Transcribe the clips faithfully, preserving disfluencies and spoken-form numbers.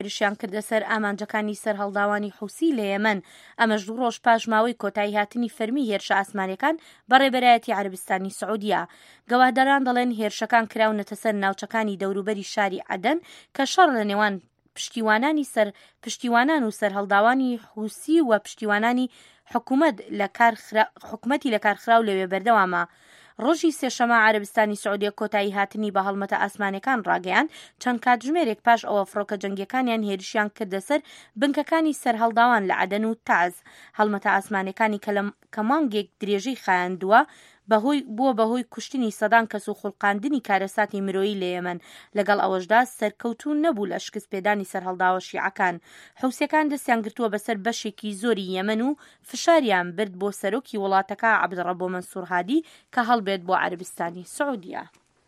هێرشیان کردە سەر ئامانجەکانی سەر هەڵداوانی حوسی لە یەمەن. ئەمەش دوو ڕۆژ پاش ماوەی کۆتایی هاتنی فەرمی هێرشە ئاسمانیەکان بەڕێبەرایەتی عەرەبستانی سعودیە. گەواهداران دەڵێن هێرشەکان کراونەتە سەر ناوچەکانی دەوروبەری شاری عەدەن کە شەڕ لە نێوان پشتیوانانی سەر پشتیوانان و سەر هەڵداوانی حوسی و پشتیوانانی حکوومەت لە حکوومەتی لە کارخراو لەوێ بەردەوامە. ڕۆژی سێشەمە عەرەبستانی سعودیە کۆتایی هاتنی بە هەڵمەتە ئاسمانیەکان ڕاگەیاند چەند کاتژمێرێک پاش ئەوە فڕۆکە جەنگیەکانیان هێرشیان کردە سەر بنکەکانی سەر هەڵداوان لە عەدەن و تاز. هەڵمەتە ئاسمانیەکانی کە مانگێک درێژەی خایاندووە بەهۆی بووە بەهۆی کوشتنی سەدان کەس و خوڵقاندنی کارەساتی مرۆیی لە یەمەن. لەگەڵ ئەوەشدا سەرکەوتوو نەبوو لە شکست پێدانی سەر هەڵداوە شیعەکان. حوسیەکان دەستیان گرتووە بەسەر بەشێکی زۆری یەمەن و فشاریان برد بۆ سەرۆکی وڵاتەکە عەبدڕەبۆ مەنسوور هادی کە هەڵبێت بۆ عەرەبستانی سعودیە.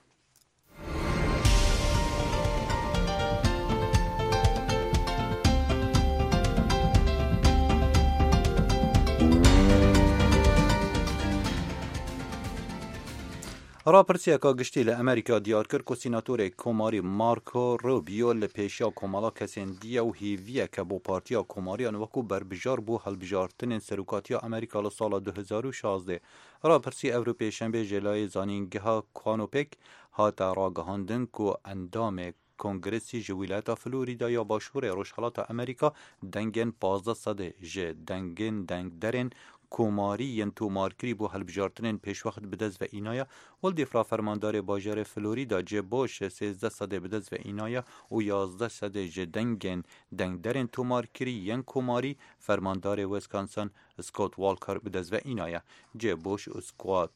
راپرسیەکە گشتی لە ئەمریکا دیار کرد کە سیناتۆرێک کۆماری مارکۆ ڕۆبیۆ لە پێشیا کۆمەڵە کەسێن دیە و هیڤیە کە بۆ پارتیا کۆماریان وەکو بەربژار بۆ هەڵبژارتنên سەرۆکاتیە ئەمریکا لە ساڵا دو هەزار و شازدە. راپرسی ئەڤرۆ پێشەمبێ ژێلای زانینگەها کانۆپێک هاتە ڕاگەهاندن کە ئەندامێک کۆنگرسی ji wîlayeta Florîda ya Başûrê Rojhilata Amerîka dengên panzdeh sedê ji dengên dengderên کۆماری یەن تۆمارکری بۆ هەڵبژارتنên پێشوەخت بدەست بە ئینایە وەڵدیفرا فەرماندارê bajarê Florîda cê baş sêzdeh sedê bidest ve înaya û yazdeh sedê ji dengên dengderên tômarkirî yên komarî fermandarê Wisconsin Scott Walker bidest ve înaya. Cê baş û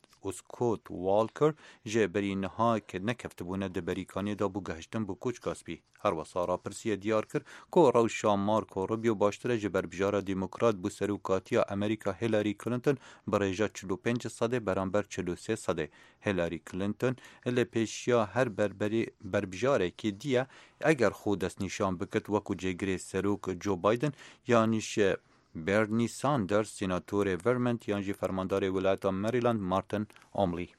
Scott Walker jê berî niha kê nekeftabûne di berîkaniyê da bû gehiştin bû koçka spî. Her wesa rapirsiyê diyar kir ku rewşa Marco Rubio baştir e ji berbijara demokrat bû serokatiya Amerîka Hillary Clinton bi rêja çil û pênc sedê beramber çil û sê sedê. Hillary Clinton li pêşiya her berbijarekî diye eger xwe destnîşan bikit wekû cêgirê serok Joe Biden yanî ji Bernie Sanders سیناتۆرê Vermont یان jî fermandarê wilayeta Maryland Martin Omley.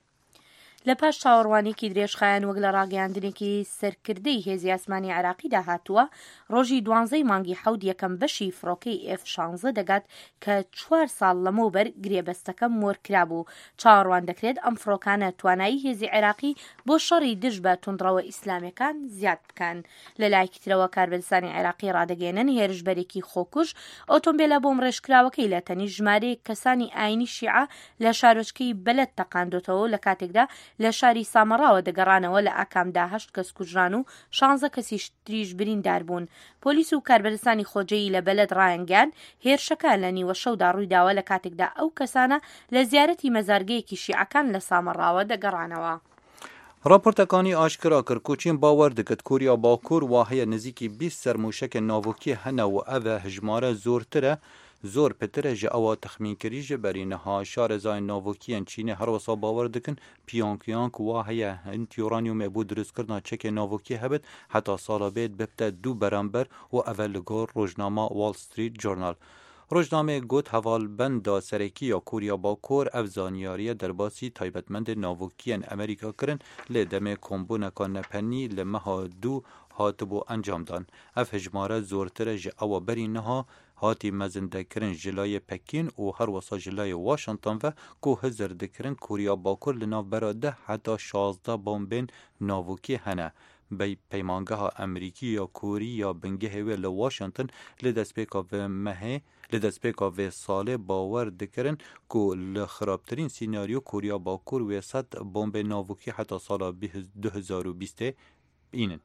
لە پاش چاوەڕوانێکی درێژخایەن وەک لە ڕاگەیاندنێکی سەرکردەی هێزی ئاسمانی عێراقیدا هاتووە ڕۆژی دوانزەی مانگی حەوت یەکەم بەشی فڕۆکەی ئێف شانزە دەگات کە چوار ساڵ لەمەوبەر گرێبەستەکە مۆرکرا بوو. چاوەڕوان دەکرێت ئەم فڕۆکانە توانایی هێزی عێراقی بۆ شەڕی دژ بە توندڕەوە ئیسلامیەکان زیاد بکەن. لە لایەکی ترەوە کاربەدەستانی عێراقی ڕادەگەێنن هێرشبەرێکی خۆکوژ ئۆتۆمبیلە بۆم ڕێژکراوەکەی لە تەنیشت ژمارەیەک کەسانی ئاینی شیعە لە شارۆچکەی بەلەد تەقاندۆتەوە لە کاتێکدا لە شاری سامەڕاوە دەگەڕانەوە لە ئاکامدا هەشت کەس کوژران و شانزە کەسی تریش بریندار بوون. پۆلیس و کاربەدەستانی خۆجەیی لە بەلەد ڕایانگەیاند هێرشەکە لە نیوە شەودا ڕوویداوە لە کاتێکدا ئەو کەسانە لە زیارەتی مەزارگەیەکی شیعەکان لە سامەڕاوە دەگەڕانەوە. راپۆرتەکانی ئاشکرا کرد کە چین باوەڕ دەکات کوریا باکوور وا هەیە نزیکی بیست سەرموشەکە ناوۆکی هەنە و ئەڤە هژمارە زۆرترە زۆر پترە ji ئەوە تەخمینکردی ji berîniha şarezayên navokiyên Çînê her wisa bawer dikin Pyongyang wa heye hin uranyumê bû dirûstkirina çekê navokî hebit heta sala bêd bibte dû beramber û ev li gor rojnama Wall Street Journal. Rojnamê got hevalbenda serekî ya Kurya Bakur ev zanyariye derbasî taybetmendên navokiyên Amerîka kirin lê demê kombûneka nepenî li meha dû hatibû encamdan. Ev hejmare zortir e ji ewa berî niha hatî mezindekirin ji layê Pekîn û her wesa ji layê Washington ve ku hizir dikirin Kurya Bakur li navbera deh heta şazdeh bombên navokî hene. Peymangeha Emerîkî ya Kurî ya bingehê wê li Washington li destpêka vê mehê li destpêka vê salê bawer dikirin ku li xirabtirîn sînaryo Kurya Bakur wê sed bombên navokî heta sala du hezar û bîstê bînin.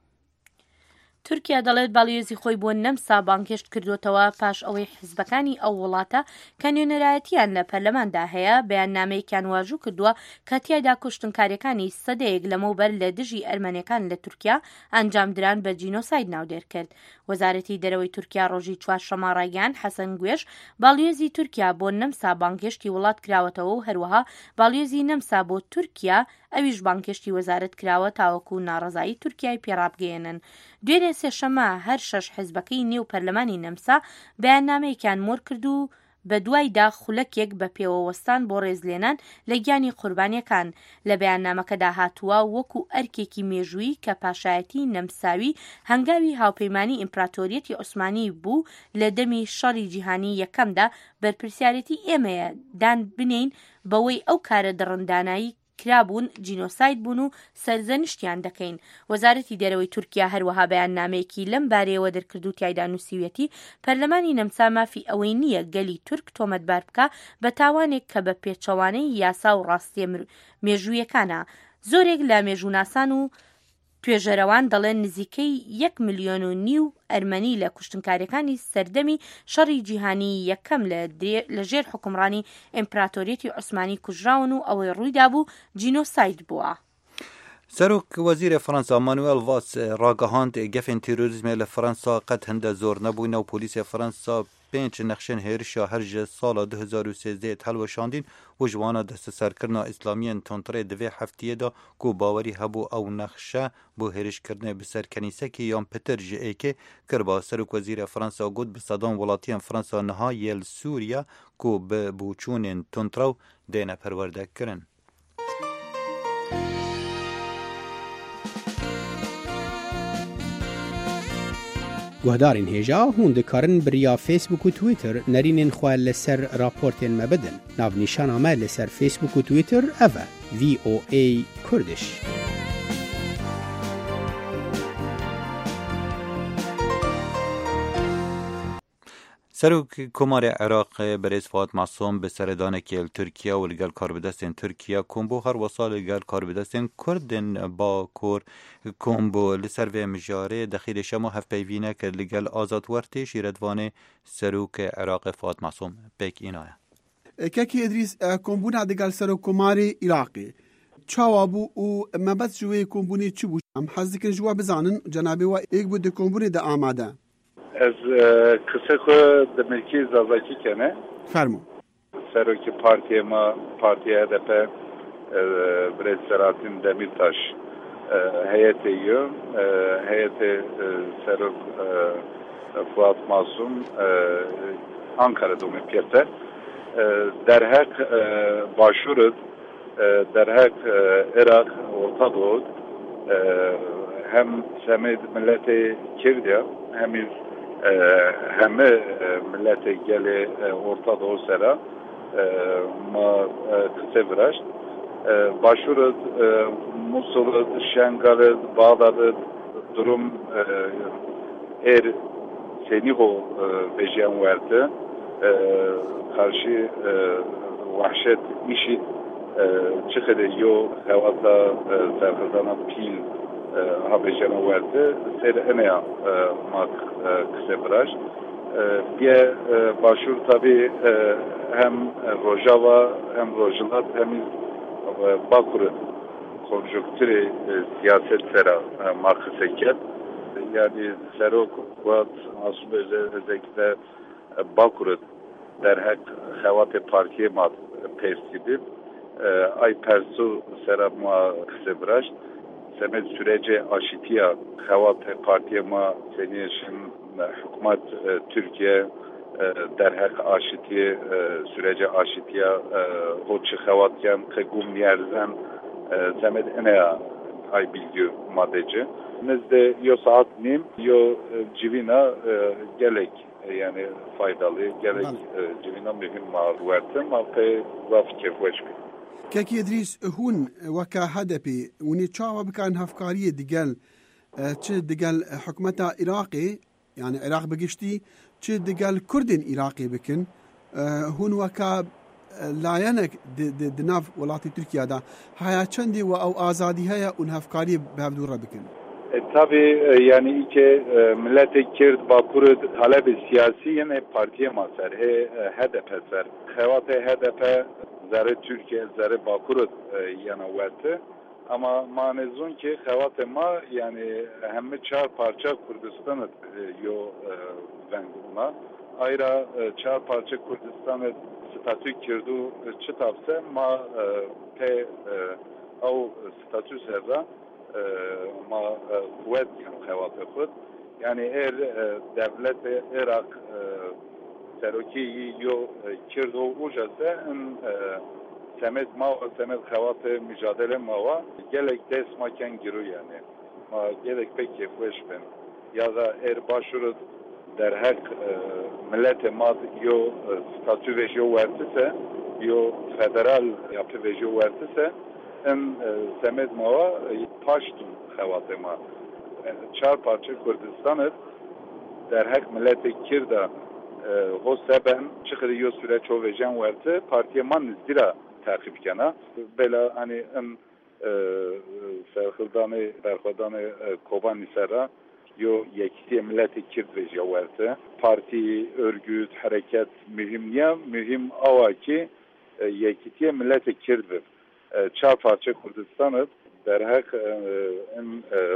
تورکیا دەڵێت باڵیێزی خۆی بۆ نەمسا بانگهێشت کردوتەوە پاش ئەوەی حیزبەکانی ئەو وڵاتە کە نوێنەرایەتیان لە پەرلەماندا هەیە بەیاننامەیەکیان واژوو کردووە کە تیایدا کوشتنکاریەکانی سەدەیەک لەمەوبەر لە دژی ئەرمەنیەکان لە تورکیا ئەنجامدران بە جینۆساید ناودێر کرد. وەزارەتی دەرەوەی تورکیا ڕۆژی چوارشەممە ڕایگەیاند حەسەن گوێش باڵیێزی تورکیا بۆ نەمسا بانگهێشتی وڵات کراوەتەوە و هەروەها باڵیێزی نەمسا بۆ تورکیا ئەویش بانگهێشتی وەزارەت کراوە تاوەکو ناڕەزایی تورکیای پێڕابگەێنن. دوێنێ سێشەمە هەر شەش حیزبەکەی نێو پەرلەمانی نەمسا بەیاننامەیەکیان مۆر کرد و بە دوایدا خولەکێک بە پێوەوەستان بۆ ڕێزلێنان لە گیانی قوربانیەکان. لە بەیاننامەکەدا هاتووە وەکو ئەرکێکی مێژووی کە پاشایەتی نەمساوی هەنگاوی هاوپەیمانی ئیمپراتۆریەتی عوسمانی بوو لە دەمی شەڕی جیهانی یەکەمدا بەرپرسیارەتی ئێمەیە دان بنین بەوەی ئەو کارە دڕندانایی کرابوون جینۆساید بوون و سەرزەنشتیان دەکەین. وەزارەتی دەرەوەی تورکیا هەروەها بەیاننامەیەکی لەم بارەیەوە دەرکرد و تایدا نووسیوێتی پەرلەمانی نەمسا مافی ئەوەی نییە گەلی تورک تۆمەتبار بکە بە تاوانێک کە بە پێچەوانەی یاسا و ڕاستیە مێژوویەکانە. زۆرێک لە مێژووناسان و توێژەرەوان دەڵێن نزیکەی یەک ملیۆن و نیو ئەرمەنی لە کوشتنکاریەکانی سەردەمی شەڕی جیهانی یەکەم لەژێر حکومڕانی ئیمپراتۆریەتی عوسمانی کوژراون و ئەوەی ڕوویدا بوو جینۆساید بووە. سەرۆک وەزیرە فەرەنسا مانوێل ڤاس ڕاگەهاند گەفên تیرۆریزمê li Fransa qet hinde zor nebûne û polîsya Fransa pênc nexşên hêrişa her ji sala du hezar û sêzdehê helweşandîn û ji wana desteserkirina îslamiyên Tontrê di vê hefteyê da ku bawerî hebû ew nexşe bû hêrişkirinê bi ser kenîsekê yan pitir ji êkê kirba. Serok wezîrê Fransa got bi sedan welatiyên Fransa niha yê li Sûriya ku bi bûçûnên Tontraw dêne perwerdekirin. گوهدارین هێژا هون دikarin biriya Facebook û Twitter nerînên xwe li ser raportên me bidin. Navnîşana me li ser Facebook û Twitter ev e V O A Kurdish. Serok Komarê Iraqê Berêz Fuad Masum bi seredanekê li Tirkiye û li gel karbidestên Tirkiye kombo her wisa li gel karbidestên Kurdên Bakur kombo li ser vê mijarê dexîlê şema hevpeyvîne kir li gel Azadwertê şîretvanê Serokê Iraqê Fuad Masum pêk înaya. Kekî Edrîs kombûna digel Serokkomarê Iraqê çawa bû û mebet ji wê kombûnê çi bû? Em hez dikin ji we bizanin cenabê we êk bû di kombûnê de amade. Ez kısa xwe di milkî zazakî kene. Fermo. Serokê partiyê me Partiya H D P Birêz Selahattin Demirtaş heyetê yo. Heyetê Serok Fuad Masum Ankara domê piyete. Derhek başûrê derhek Iraq Orta Doğu hem semê milletê Kirdiya hem heme milletê gelê Orta Doğu sera ma kısa viraş başûrê Musul'ı, Şengal'ı, Bağdat'ı durum er seniho bejiyan verdi karşı vahşet işi çıkıdı yo hevata serkırdana pil habejana verdi ser emeya mak kısa viraş bir başvur tabi hem Rojava hem Rojlat hem Bakur'u konjonktürü siyaset sera markaseket yani Serok Fuad Masum özellikle Bakur'u derhek xevat partiye mat pestibir ay persu sera ma kısa viraş semet sürece aşitiya xevat partiye ma seniyişin hükümet Türkiye derhek aşitiye sürece aşitiye hoçi xevatyan kegum yerzen semet eneya ay bilgi maddeci. Bizde yo saat nim yo civina gelek yani faydalı gerek civina mühim mal verdim ama pe vafike vecbi. Kekî Edrîs hûn weka hedefê hûnê çawa bikan hevkariyê digel çi digel hikûmeta Iraqê yani Iraq bigiştî çi digel Kurdên Iraqê bikin hûn weka layenek di nav welatê Tirkiye da haya çendê we ew azadî heye û hevkariyê bi hevdû re bikin. E, tabii yani iki e, millet-i Kürt Bakur'u talep-i siyasi yine partiye maser. He H D P ser. Xevat-ı H D P zerre Türkiye, zerre Bakur'u e, yana verdi. Ama manezun ki xevat-ı ma yani hem çar parça Kurdistan'ı e, yo e, venguna. Ayrıca e, çar parça Kurdistan'ı statü kirdu çıtapse ma e, pe e, o statü serra ما قوت يعني خوات خود يعني ایر دولت عراق سەرۆکی یۆ کرد و ûjese in semed mawa semed xewatê mijadele mawa gelek dest maken giru yani ma gelek pek kêfweş bin ya da er başûr derhek milletê mat yo statû vêjî wertise yo federal yapı vêjî wertise in semed mawa paştû xewatê ma çar parça Kurdistanê derhek milletê kirda hoseben çıkırı yo süreç o vejen verte partiye man nizdira takip kana bela hani en serhildanı berxadanı koban nisara yo yektiye milleti kird veja verte parti örgüt hareket mühim ya mühim ava ki yektiye milleti kird ve çar parça Kurdistan'ı derhek en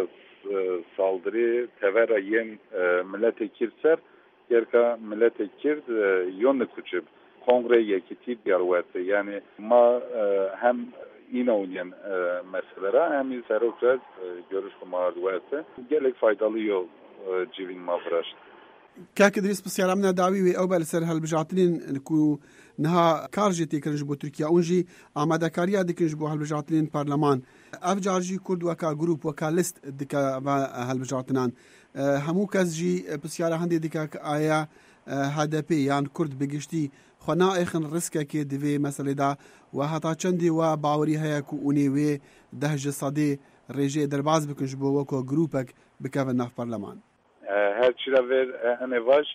saldırı tevera yen milleti kirser Gerka millete kird yon kuçub kongre yekiti diyarwerte yani ma hem inavunyen meselelere hem serokraz görüş kumarwerte gelek faydalı yol civin mavraş. Kak Idris بسیارامنا داوی و او بل سر هلبجاتنین کو نها کارجی تکرنج بو ترکیه اونجی آمادکاریا دکرنج بو هلبجاتنین پارلمان اف جارجی کورد وکا گروپ وکا لیست دکا هلبجاتنان همو کس جی بسیار هندی دکا آیا هدپی یان کورد بگشتی خنا ایخن رسکه که دوی مسئله دا و حتا چندی و باوری هیا کو اونی و دهج صدی رژه درباز بکنج بو وکا گروپک بکاو ناف پارلمان her çira ver ene vaş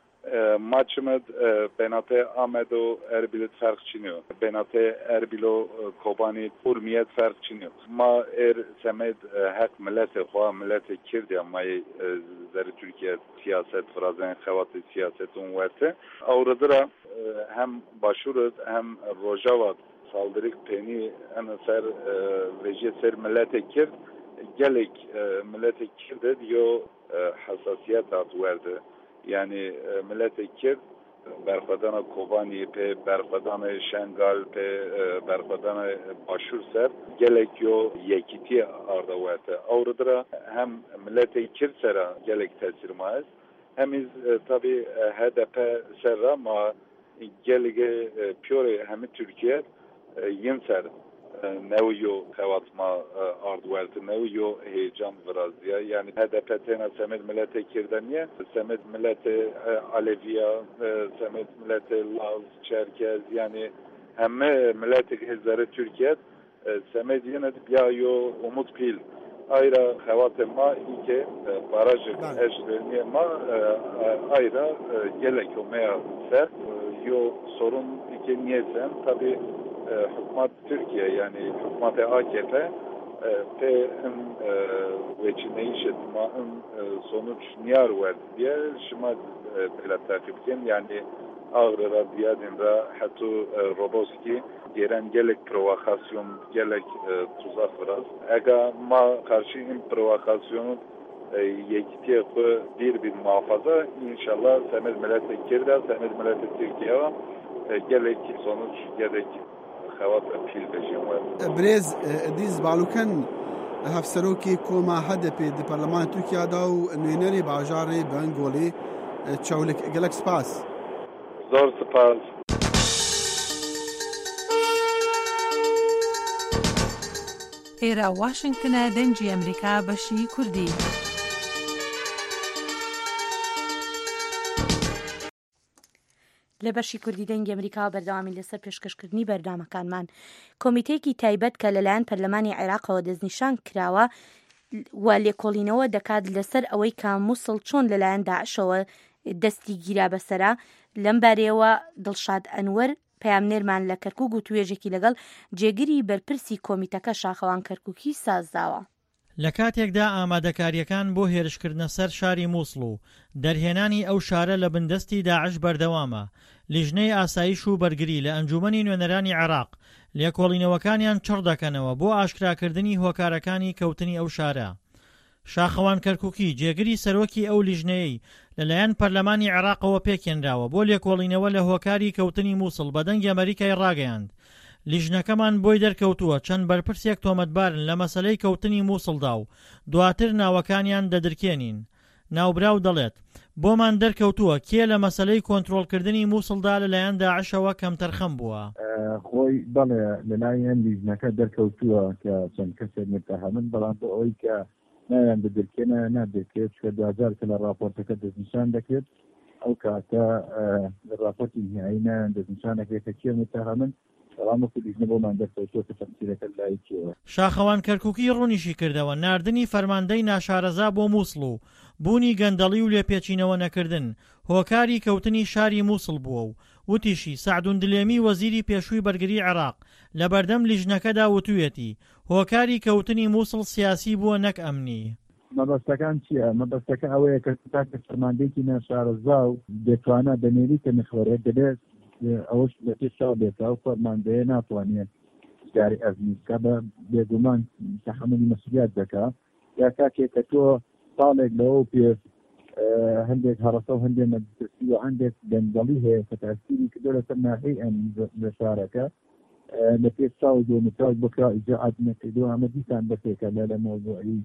maçımız benate Ahmedo Erbilit fark çiniyor. Benate Erbilo Kobani Urmiyet fark çiniyor. Ma er semed hak millete xwa millete kirdi ama zeri Türkiye siyaset frazen xevatı siyasetun verte. Avradıra hem başuruz hem Rojava saldırık peni en ser veje ser millete kird gelek millete kirdi diyor hassasiyet at verdi. Yani millete kird berxadana Kobani pe berxadana Şengal pe berxadana Başur ser gelek yo yekiti arda verdi. Avradıra hem millete kird sera gelek tesir maiz. Hem iz tabi H D P serra ma gelege piyore hem Türkiye yin ser neviyo xevatma ardverti neviyo heyecan vrazdiya yani H D P tena semed millete kirdaniye semed millete Aleviya semed millete Laz Çerkez yani hemme millete hezleri Türkiye semed yine ya yo umut pil ayra xevatma ike barajı eşlerniye ma ayra gelek o meya ser yo sorun ike niyesen tabi hükümet Türkiye yani hükümet A K P pe veçineyi şetma'ın sonuç niyar verdi diye şıma bile takipken yani ağrı radiyadın da hatu Roboski gelen gelek provokasyon gelek tuzak biraz. Ega ma karşı in provokasyonu yekitiye ku bir bir muhafaza inşallah semed millete kirda semed millete Türkiye gelek sonuç gerek برێز دیز باڵوکەن هەفسەرۆکی کۆما هەدەپێ دی پەرلەمانی تورکیادا و نوێنەری باژارێ بەنگۆڵی چاولێک گەلک سپاس زۆر سپاس ئێرە واشنگتنە دەنجی ئەمریکا بەشی کوردی لە بەشی کوردی دەنگی ئەمریکا بەردەوامی لەسەر پێشکەشکردنی بەردامەکانمان کۆمیتەیەکی تایبەت کە لەلایەن پەرلەمانی عێراقەوە دەستنیشان کراوە و لێکۆڵینەوە دەکات لەسەر ئەوەی کە مووسڵ چۆن لەلایەن داعشەوە دەستی گیرا بەسەرا لەم بارەیەوە دڵشاد ئەنوەر پەیامنێرمان لە کەرکووک و توێژێکی لەگەڵ جێگیری بەرپرسی کۆمیتەکە شاخەوان کەرکووکی سازداوە. لە کاتێکدا ئامادەکاریەکان بۆ هێرشکردنە سەر شاری مووسڵ و دەرهێنانی ئەو شارە لە بندەستی داعش بەردەوامە لیژنەی ئاسایش و بەرگری لە ئەنجومەنی نوێنەرانی عێراق لێکۆڵینەوەکانیان چڕ دەکەنەوە بۆ ئاشکراکردنی هۆکارەکانی کەوتنی ئەو شارە. شاخەوان کەرکووکی جێگری سەرۆکی ئەو لیژنەیەی لەلایەن پەرلەمانی عێراقەوە پێکێنراوە بۆ لێکۆڵینەوە لە هۆکاری کەوتنی مووسڵ بە دەنگی ئەمریکای ڕاگەیاند. لیژنەکەمان بۆی دەرکەوتووە چەند بەرپرسێک تۆمەتبارن لە مەسەلەی کەوتنی مووسڵدا و دواتر ناوەکانیان دەدرکێنین. ناوبراو دەڵێت بۆمان دەرکەوتووە کێ لە مەسەلەی کۆنتڕۆڵکردنی مووسڵدا لەلایەن داعشەوە کەم تەرخەم بووە؟ خۆی بەڵێ لەلایەن لیژنەکە دەرکەوتووە کە چەند کەسێک متەهەمن، بەڵام بۆ ئەوەی کە نایان بدرکێنە نادرکێت کە دوجار کە لە راپۆرتەکە دەستنیشان دەکرێت ئەو کاتە لە راپۆرتی نهایی نایان دەستنیشان دەکرێت کە کێ متەهەمن، بەڵام وەکو لیژنە بۆمان دەرکەوتووە کە تەفسیرەکە لای کێوە. شاخەوان کەرکووکی ڕوونیشی کردەوە ناردنی فەرماندەی ناشارەزا بۆ مووسڵ و بوونی گەندەڵی و لێپێچینەوە نەکردن هۆکاری کەوتنی شاری مووسڵ بووە و وتیشی سەعدون دلێمی وەزیری پێشووی بەرگری عێراق لە بەردەم لیژنەکەدا وتوێتی هۆکاری کەوتنی مووسڵ سیاسی بووە نەک ئەمنی. مەبەستەکان چییە؟ مەبەستەکە ئەوەیە کە تاکە فەرماندەیەکی ناشارەزا و دەتوانە بەنێری کە نخوەرێت دەبێت ئەوش لە پێشاو بێتە و فەرماندەیە ناتوانێت جاری ئەزمیکە بە بێگومان تەحملی مەسئولیت دەکات یا کاتێک کە تۆ ساڵێک لەوە پێ هەندێک هەڕەسە و هەندێک مەدرسی و هەندێک گەندەڵی هەیە کە تاسیری کردو لەسەر ناحەی ئەم لە شارەکە لە پێش ساڵ دۆمەتاو بکرا ئیجاعات نەکردو ئەمە دیسان بەسێکە لە لە مۆزوعی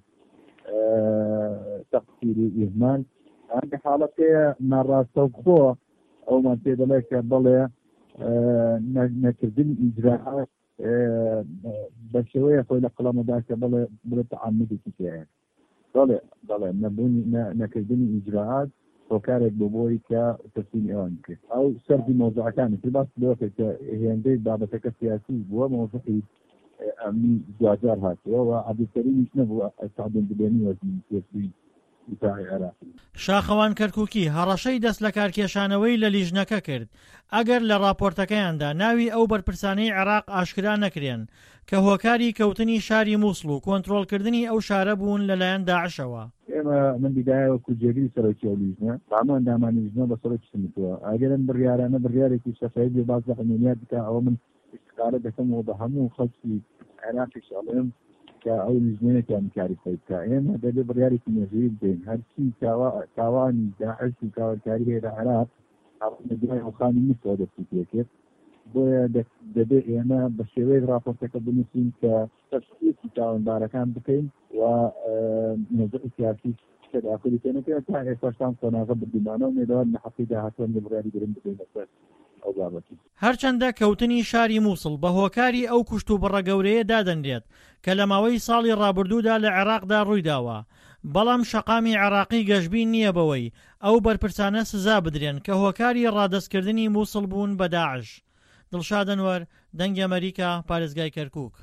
تەقسیری ئیهمال هەندێک حاڵەتەیە ناڕاستە خۆ ئەومان پێ دەڵێ کە بەڵێ نەکردنی ئیجراعات بە شێوەیە خۆی لە قەڵەمەدا کە بڵێ بڵێ تەعەمودێکی تێیە بەڵێ بەڵێ نەبوونی نەکردنی ئیجراعات هۆکارێک بۆ بۆی کە تەسلیمی ئەوان کرد ئەو سەردی مۆزوعەکانی تر باس لەوەکە کە هێندەی بابەتەکە سیاسی بووە مۆزوعی ئەمنی دوجار هاتووە و عەبدولکەریمیش نەبووە سەعدون دلێمی وەزیری پێشووی دفاعی عێراقی. شاخەوان کەرکووکی هەڕەشەی دەست لە کارکێشانەوەی لە لیژنەکە کرد ئەگەر لە راپۆرتەکەیاندا ناوی ئەو بەرپرسانەی عێراق ئاشکرا نەکرێن کە هۆکاری کەوتنی شاری مووسڵ و کۆنتڕۆڵکردنی ئەو شارە بوون لەلایەن داعشەوە. ئێمە من بیدایەوە کوجێری سەرۆکی ئەو لیژنە هەموو دامانی لیژنە بە سەرۆکی سنتووە ئەگەرم بڕیارانە بڕیارێکی شەفایی بێ باز لە قەنونیات بکە ئەوە من استقالە دەکەمەوە بە هەموو خەڵکی عێراقیش ئەڵێم کە ئەو لیژنێنێکیان کاری خۆیکە ئێمە دەبێ بڕیارێکی نێژەیی بدەین هەرچی تاوانی داعش و کاوەکاری هەیە لە عێراق دوای ئەوخانی مستەوە دەستی پێکرد بۆیە دەبێ ئێمە بە شێوەیە راپۆرتەکە بنووسین کە تەفسیری تاوانبارەکان بکەین و نەزەری سیاسی داخلی پێنەکە تا ئێستاشتان قۆناغە بردیمانە و مێدەوار لە حەقی داهاتوان لە بڕیاری گرنگ بدەین لەسەر ئەو بابەتی. هەرچەندە کەوتنی شاری مووسڵ بە هۆکاری ئەو کوشت و بڕەگەورەیە دادەنرێت کە لە ماوەی ساڵی ڕابردوودا لە عێراقدا ڕوویداوە بەڵام شەقامی عێراقی گەشببین نییە بەوەی ئەو بەرپرسانە سزا بدرێن کە هۆکاری ڕادەستکردنی مووسڵ بوون بە داعش. دڵشاد ئەنوەر دەنگی ئەمریکا پارێزگای کەرکووک.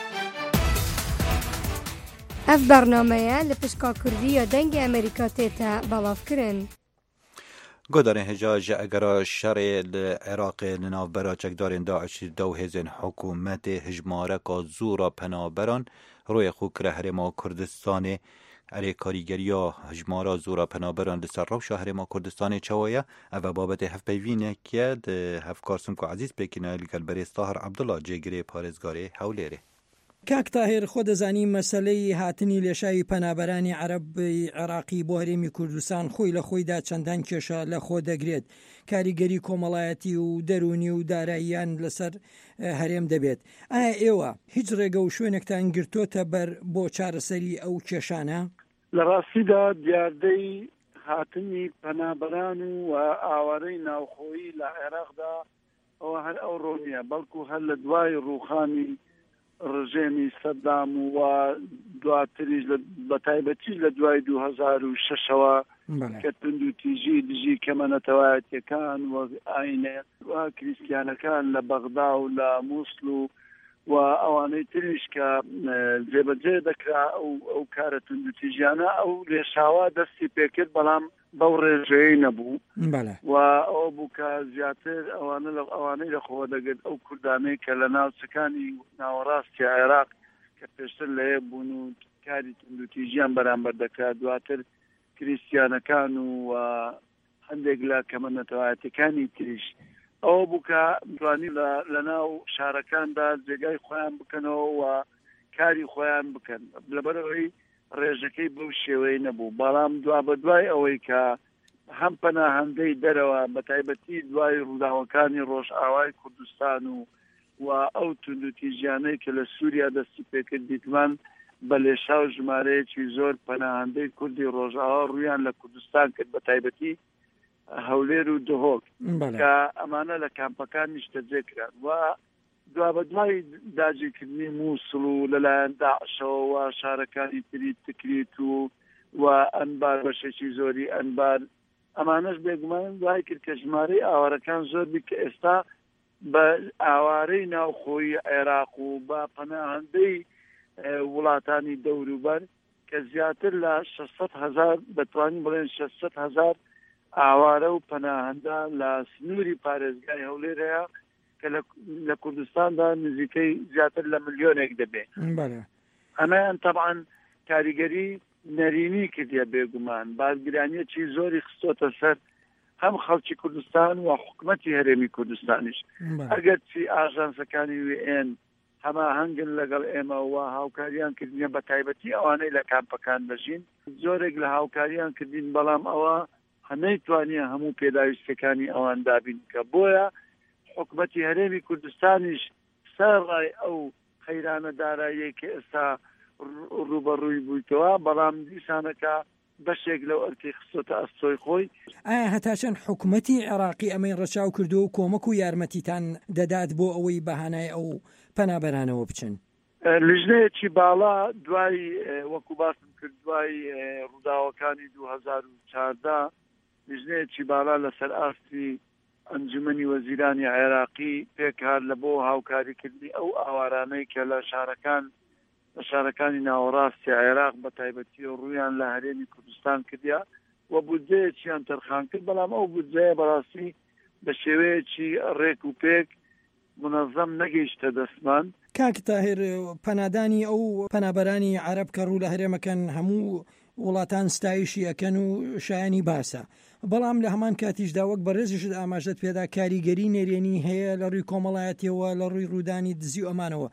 ئەف بەرنامەیە لە پشکا کوردی یا دەنگی ئەمریکا تێتە بەڵافکردن. گۆدارên hêja ji egera şerê li Iraqê li navbera çekdarên Daişî dew hêzên hikûmetê hijmareka zûra penaberan royê xwe kire Herêma Kurdistanê erê karîgeriya hijmara zûra penaberan li ser rewşa Herêma Kurdistanê çawa ye ev e babetê hevpeyvînekê di hevkarsim ku Ezîz Pêkîne li gel berê Tahir Abdullah cêgirê parêzgarê Hewlêrê. کاک تاهێر خۆ دەزانی مەسەلەی هاتنی لێشاوی پەنابەرانی عەرەبی عێراقی بۆ هەرێمی کوردستان خۆی لە خۆیدا چەندان کێشە لە خۆ دەگرێت کاریگەری کۆمەڵایەتی و دەرونی و داراییان لەسەر هەرێم دەبێت. ئایا ئێوە هیچ ڕێگە و شوێنێکتان گرتۆتە بەر بۆ چارەسەری ئەو کێشانە؟ لە ڕاستیدا دیاردەی هاتنی پەنابەران و ئاوارەی ناوخۆیی لە عێراقدا ئەوە هەر ئەو ڕۆنیە بەڵکو هەر لە دوای ڕووخانی ڕژێمی سەدام و دواتریش بە تایبەتی لە دوای دوو هەزار و شەشەوە کە تند و تیژی دژی کەمە نەتەوایەتیەکان و ئاینە و کریسیانەکان لە بەغدا و لە مووسڵ و و ئەوانەی تریش کە جێبەجێ دەکرا ئەو کارە تند و تیژیانە ئەو لێشاوە دەستی پێکرد بەڵام بەو ڕێژەیە نەبوو و ئەوە بوو کە زیاتر ئەوانە لە ئەوانەی لەخۆوە دەگرت ئەو کوردانەی کە لە ناوچەکانی ناوەڕاستی عێراق کە پێشتر لەیە بوون و کاری تند و تیژیان بەرامبەر دەکات دواتر کریسیانەکان و هەندێک لە کەمە نەتەوایەتیەکانی تریش ئەوە بوو کە دوانی لە ناو شارەکاندا جێگای خۆیان بکەنەوە و کاری خۆیان بکەن لەبەرەوەی ڕێژەکەی بەو شێوەیە نەبوو بەڵام دوا بە دوای ئەوەی کە هەم پەناهەندەی دەرەوە بە تایبەتی دوای ڕووداوەکانی ڕۆژئاوای کوردستان و و ئەو تند و تیژیانەی کە لە سووریا دەستی پێکرد دیتمان بە لێشا و ژمارەیەکی زۆر پەناهەندەی کوردی ڕۆژئاوا ڕویان لە کوردستان کرد بە تایبەتی هەولێر و دهۆک کە ئەمانە لە کامپەکان نیشتەجێ کران و دوا بە دوای داگیرکردنی مووسڵ و لەلایەن داعشەوە و شارەکانی تری تکریت و و ئەنبار بەشێکی زۆری ئەنبار ئەمانەش بێگومان دوای کرد کە ژمارەی ئاوارەکان زۆر بی کە ئێستا بە ئاوارەی ناوخۆی عێراق و بە پەناهەندەی وڵاتانی دەوروبەر کە زیاتر لە شەشسەد هەزار دەتوانین بڵێن شەشسەد هەزار ئاوارە و پەناهەندە لە سنووری پارێزگای هەولێر هەیە کە لە کوردستاندا نزیکەی زیاتر لە ملیۆنێک دەبێت ئەمەیان تەبعاً کاریگەری نەرینی کردیە بێگومان بازگرانیەکی زۆری خستۆتە سەر هەم خەڵکی کوردستان و حکومەتی هەرێمی کوردستانیش ئەگەر چی ئاژانسەکانی وی ئێن هەماهەنگن لەگەڵ ئێمە و هاوکاریان کردنیە بە تایبەتی ئەوانەی لە کامپەکان دەژین زۆرێک لە هاوکاریان کردین بەڵام ئەوە هەنەی توانیە هەموو پێداویستەکانی ئەوان دابین کە بۆیە حکومەتی هەرێمی کوردستانیش سەرڕای ئەو خەیرانە داراییە کە ئێستا ڕوبەڕووی بوویتەوە بەڵام دیسانەکە بەشێک لەو ئەرکی خستۆتە ئەستۆی خۆی. ئایا هەتاچەند حکومەتی عێراقی ئەمەی ڕەچاو کردو و کۆمەک و یارمەتیتان دەدات بۆ ئەوەی بەهانای ئەو پەنابەرانەوە بچن؟ لیژنەیەکی باڵا دوای وەکو باسم کرد دوای ڕووداوەکانی دوو هەزار و چواردە لیژنەیەکی باڵا لەسەر ئاستی ئەنجومەنی وەزیرانی عێراقی پێکهات لە بۆ هاوکاریکردنی ئەو ئاوارانەی کە لە شارەکان لە شارەکانی ناوەڕاستی عێراق بە تایبەتی و ڕوویان لە هەرێمی کوردستان کردیا و بودجەیەکیان تەرخان کرد بەڵام ئەو بودجەیە بەڕاستی بە شێوەیەکی ڕێک و پێک منەظەم نەگەیشتە دەستمان. کاک تاهیر پەنادانی ئەو پەنابەرانی عەرەب کە ڕوو لە هەرێمەکەن هەموو وڵاتان ستایشی ئەکەن و شایانی باسە بەڵام لە هەمان کاتیشدا وەک بەڕێزیشت ئاماژەت پێدا کاریگەری نێرێنی هەیە لە ڕووی کۆمەڵایەتیەوە لە ڕووی ڕوودانی دزی و ئەمانەوە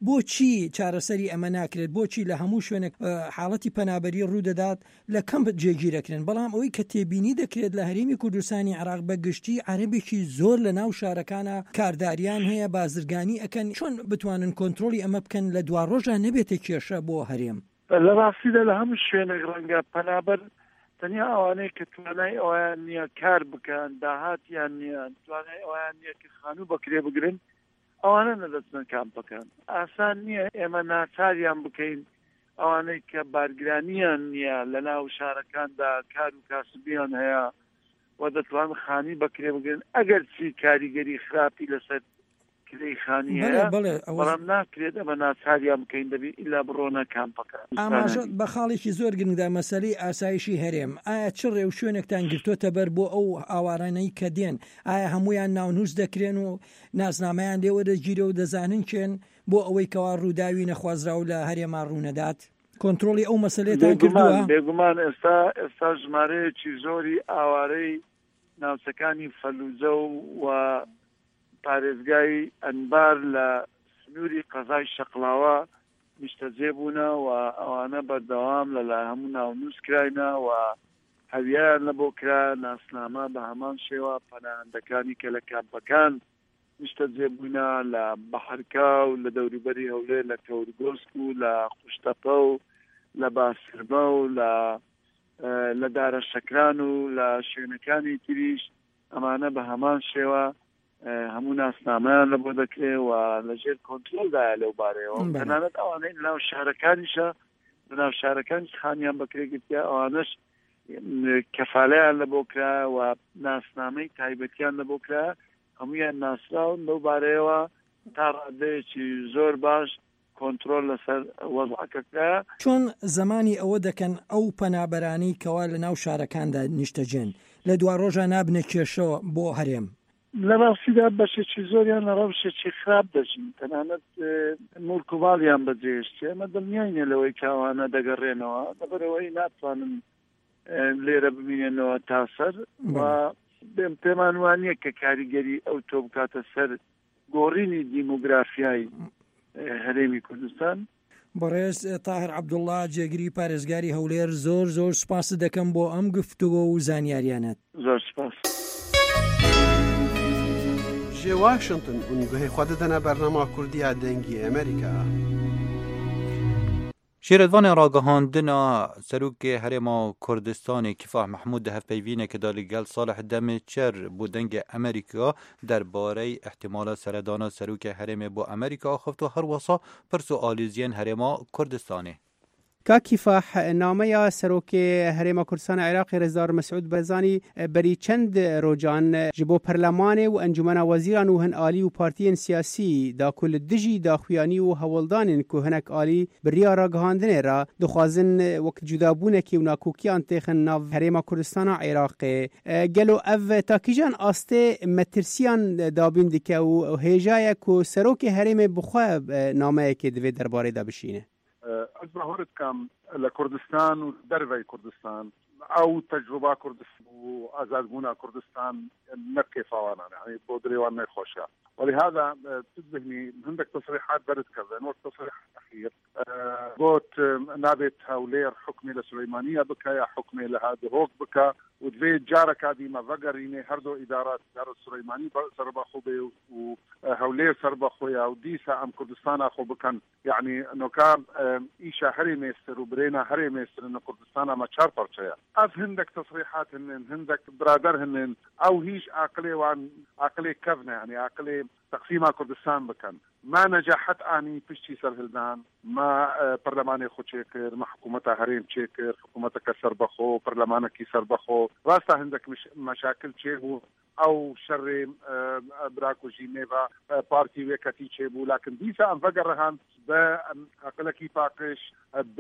بۆچی چارەسەری ئەمە ناکرێت بۆچی لە هەموو شوێنێک حاڵەتی پەنابەری ڕوودەدات لە کەم جێگیرەکرێن بەڵام ئەوەی کە تێبینی دەکرێت لە هەرێمی کوردستانی عێراق بە گشتی عەرەبێکی زۆر لە ناو شارەکانە کارداریان هەیە بازرگانی ئەکەن چۆن بتوانن کۆنتترۆلی ئەمە بکەن لە دوا ڕۆژە نەبێتە کێشە بۆ هەرێم؟ لە ڕاستیدا لە هەموو شوێنێک ڕەنگە پەنابەر تەنیا ئەوانەیە کە توانای ئەویان نییە کار بکەن داهاتیان نییە توانای ئەویان نییە کە خانوو بەکرێ بگرن ئەوانە نەدەچنە کامپەکان ئاسان نییە ئێمە ناچاریان بکەین ئەوانەی کە بارگرانیان نییە لە ناو شارەکاندا کار و کاسبیان هەیە و دەتوان خانی بەکرێ بگرن ئەگەر چی کاریگەری خراپی لەسەر کرێی خانی هەیە بەڵام ناکرێت ئەمە ناچاریان بکەین دەبی ئیلا بڕۆنە کامپەکان. ئاماژە بە خاڵێکی زۆر گرنگدا مەسەلەی ئاسایشی هەرێم ئایا چ ڕێو شوێنێکتان گرتوۆتە بەر بۆ ئەو ئاوارانەی کە دێن ئایا هەمویان ناونووس دەکرێن و نازنامەیان لێوە دەگیرە و دەزانن چێن بۆ ئەوەی کەوا ڕووداوی نەخوازرا و لە هەرێما ڕوونەدات کۆنتترۆلی ئەو مەسەلێتان کردووە؟ بێگومان ئێستا ئێستا ژمارەیەکی زۆری ئاوارەی ناوچەکانی فەلوجە و پارێزگای ئەنبار لە سنووری قەزای شەقڵاوە نیشتەجێ بوونە و ئەوانە بەردەوام لەلای هەموو ناونووس کراینە و هەویان لە بۆ کرا ناسنامە بە هەمان شێوە پەناهەندەکانی کە لە کامپەکان نیشتەجێ بوونە لە بەحەرکا و لە دەوروبەری هەولێر لە کەورگۆسک و لە خوشتەپە و لە باسرمە و لە لە دارە شەکران و لە شوێنەکانی تریش ئەمانە بە هەمان شێوە هەموو ناسنامەیان لە بۆ دەکرێ و لەژێر کۆنتترۆلدایە لەو بارەیەوە تەنانەت ئەوانەی لەناو شارەکانیشە لەناو شارەکانیش خانیان بەکرێ گرتیا ئەوانەش کەفالەیان لە بۆ کرا و ناسنامەی تایبەتیان لە بۆ کرا هەمویان ناسراون لەو بارەیەوە تا ڕادەیەکی زۆر باش کۆنتترۆل لەسەر وەزعەکەکە. چۆن زمانی ئەوە دەکەن ئەو پەنابەرانی کەوا لە ناو شارەکاندا نیشتەجێن لە دوا ڕۆژە نابنە کێشەوە بۆ هەرێم؟ لە ڕاستیدا بەشێکی زۆریان لە ڕەوشێکی خراپ دەژین تەنانەت مورکوباڵیان بەجێشتی ئەمە دڵنیاینە لەوەی کاوانە دەگەڕێنەوە لەبەرەوەی ناتوانن لێرە ببینێنەوە تا سەر و پێمان وانییە کە کاریگەری ئەو تۆ بکاتە سەر گۆڕینی دیموگرافیای هەرێمی کوردستان. بەڕێز تاهر عەبدوڵڵا جێگیری پارێزگاری هەولێر زۆر زۆر سوپاس دەکەم بۆ ئەم گفتوگۆ و زانیاریانەت. زۆر سوپاس. جێ واشنگتن اونگوهی خوددەنە بەرنامە کوردیا دەنگی ئەمریکا. شیردوان راگهاندنا سروک هرما کردستان کفاح محمود دهف پیوینه که دالی گل صالح دم چر بودنگ امریکا درباره احتمال سردانا سروک هرم با امریکا خفت و هر وصا پرسو آلیزین هرما کردستانه. کا کفاح نامه سروک هرما کردستان عراقی رزدار مسعود برزانی بری چند روجان جبو پرلمان و انجمن وزیران و هن آلی و پارتین سیاسی دا کل دجی دا خویانی و هولدان که هنک آلی بریا راگهاندن را دخوازن وقت جدابونه که و ناکوکیان تیخن ناو هرما کردستان عراقی گلو او تاکیجان آسته مترسیان دابین دکه و هیجای که سروک هرم بخواب نامه که دوی درباره دا بشینه. أظهرت كم لكردستان ودربي كردستان أو تجربة كردستان وأزادبونا كردستان نبكي فوانا يعني بودري وانا خوشا ولهذا تنتبهني عندك تصريحات برد كذا نوع تصريح أخير قلت نابت هولير حكمي لسليمانية بكا يا حكمي لهذا روك بكا ودفي جارك هذه ما فقريني هردو إدارات إدارة سليماني سربا خوبي وهولير سربا خويا وديسا أم كردستان أخو بكان يعني إنه كان إيشا هري ميستر وبرينا هري ميستر إنه كردستان ما شار برشايا أف هندك تصريحات هنن هندك برادر هنن أو هيش عقلي وعن عقلي كذنة يعني عقلي تقسيمها كردستان بكن ما نجحت اني بشتي سرهلدان ما برلماني خو تشيكر ما حكومتها هرين تشيكر حكومتها سربخو برلمانك سربخو راستا عندك مش مشاكل تشيبو او شر براكو جينيفا بارتي ويكاتي تشيبو لكن ديسا انفقرهان بعقلكي باقش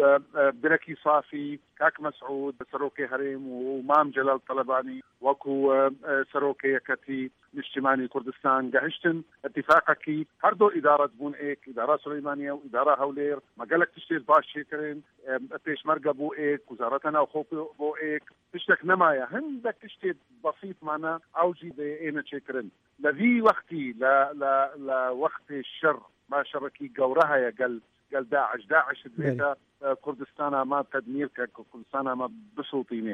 بركي صافي كاك مسعود سروكي هريم ومام جلال طلباني وكو سروكي يكاتي اجتماعي كردستان قهشتن اتفاقكي هردو إدارة بون إيك إدارة سليمانية وإدارة هولير ما قالك تشتير باش شكرين بيش مرقى بو إيك وزارتنا وخوف بو إيك تشتك نمايا هندك تشتير بسيط معنا أوجي بإينا شكرين لذي وقتي لا لا لا وقت الشر ما شبكي قورها يا قل قال داعش داعش بيتا كردستان ما تدمير كردستان ما بسوطيني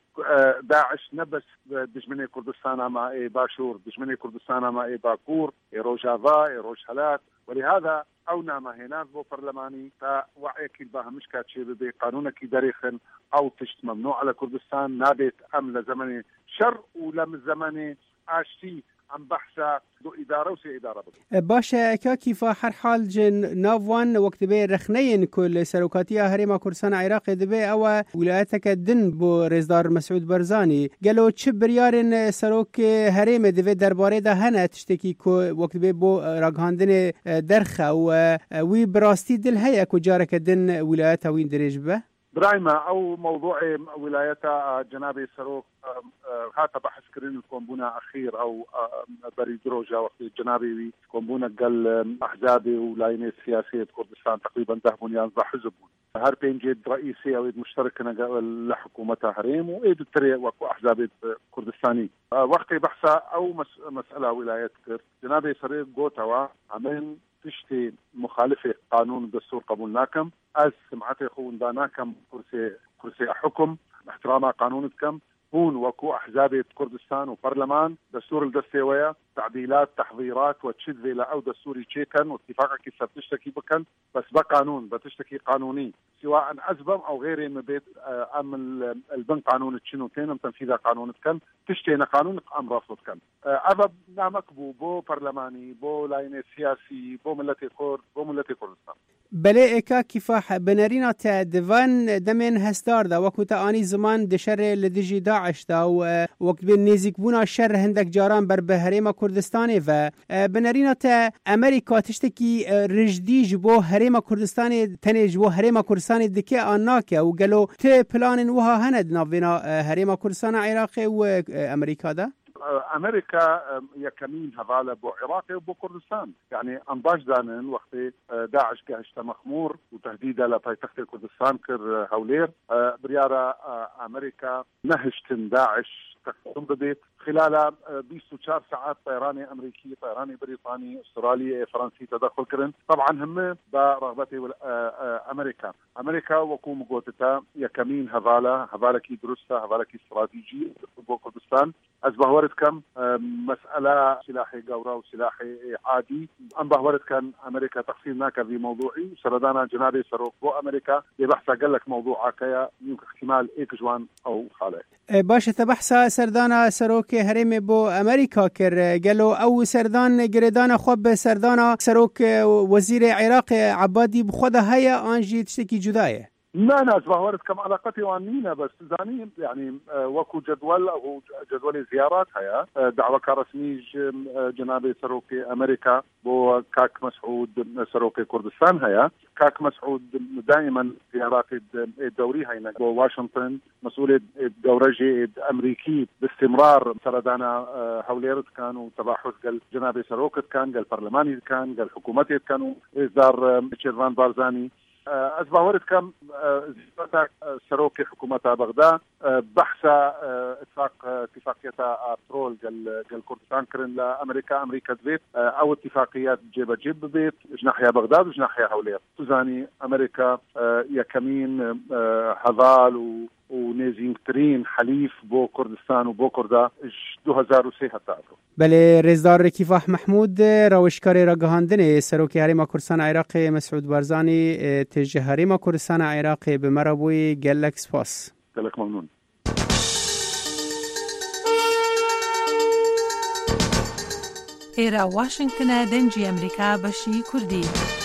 داعش نبس دجمني كردستان ما اي باشور دجمني كردستان ما اي باكور اي روجافا اي روجهلات ولهذا اونا ما هنا بو برلماني فوعيك الباها مش كاتشي بي قانونك داريخن او تشت ممنوع على كردستان نابت ام لزمني شر ولم زمني اشتي عم بحثا دو إدارة وسي إدارة بدو. باشا كاكيفا هر حال جن نافوان وقت بي رخنين كل سروكاتيا هريما كردستان عراقي دبي او ولايتك دن بو رزدار مسعود برزاني قالوا تش بريارن سروك هريما دبي درباري دا هنا تشتكي كو وقت بي بو راگهاندن درخه وي براستي دل هيا كو جارك دن ولايتها وين دريج به؟ برايما او موضوع ولايتها جنابي سروك هذا بحث كرين كومبونا اخير او بري دروجا وقت جنابي كومبونا قال احزابي ولاينه سياسيه كردستان تقريبا ذهبوا ينضح حزب هر بين جد رئيسي او مشترك لحكومتها هريم وايد الطريق وكو احزاب كردستاني وقت بحثها او مساله ولايه كرد جنابي سرير قوتوا عمل تشتي مخالفه قانون دستور قبولناكم از سمعتي خون داناكم كرسي كرسي حكم احترام قانونكم هون وكو احزاب كردستان وبرلمان دستور الدستوية تعديلات تحضيرات وتشذي لأو دستوري تشيكن واتفاقك كيف بتشتكي بكن بس بقانون بتشتكي قانوني سواء أزبم أو غيره من بيت أم البن قانون تشنوتين أم تنفيذ قانون كن تشتينا قانون أم رفض كن أبا نامك بو بو برلماني بو لاين سياسي بو ملتي كرد بو ملتي كردستان بله اکا کفاح بنرينا تدوان دمين هستار دا وقت آني زمان دشر لدجي داعش دا وقت بين نزيك بونا شر هندك جاران بر بهريما كردستاني و بنرينا تا امريكا تشتكي رجدي جبو هريما كردستاني تني جبو هريما كردستاني دكي آناكا وقالو ت بلان وها هند نافينا هريما كردستان عراقي وامريكا دا امريكا يكمين هذا بو عراقي وبو كردستان يعني انباش دانن وقت داعش كهشت مخمور وتهديده لبايتخت كردستان كر هولير بريارة امريكا نهشتن داعش تقوم ببيت خلال بيستو شار ساعات طيراني امريكي طيراني بريطاني استرالي فرنسي تدخل كرن طبعا هم برغبتي امريكا امريكا وكوم قوتتا يكمين هذالا هذالكي درستا هذالكي استراتيجي بو كردستان از بهورت كم مسألة سلاحي قورة وسلاحي عادي أم بهورت كان أمريكا تقسيم ناكا في موضوعي سردانا جنابي سروق بو أمريكا يبحث قال لك موضوع كيا يمكن احتمال إيك جوان أو خالي باش تبحث سردانا سروك هرم بو أمريكا كر قالوا أو سردان قردانا خوب سردانا سروك وزير عراق عبادي بخوضها هيا أنجي تشتكي جداية ما ناس بهورت كم علاقتي وانينا بس زاني يعني وكو جدول او جدول زيارات هيا دعوة كرسمي جنابي سروكي امريكا بو كاك مسعود سروكي كردستان هيا كاك مسعود دائما زيارات الدوري هينا بو واشنطن مسؤول الدورجي امريكي باستمرار سردانا هوليرت كانوا تباحث قال جنابي سروكت كان قال برلماني كان قال حكومتي كانوا اصدار شيرفان بارزاني أسبوعت كم زيارة سروكي حكومة بغداد بحث اتفاق اتفاقية أبرول قال قال كردستان كرن لأمريكا أمريكا بيت أو اتفاقيات جيب جيب بيت جناحية بغداد وجناحية هولير تزاني أمريكا يكمين هذال و ونزینترین حلیف بو کردستان و بو کردا دو هزار و سه هتا بله رزدار کفاح محمود روشکار را گهاندن سروکی حریم کردستان عراق مسعود بارزانی تجه حریم کردستان عراق به مرابوی گلک سپاس گلک ممنون ئێرە واشنگتنە دەنجی ئەمریکا بەشی کوردی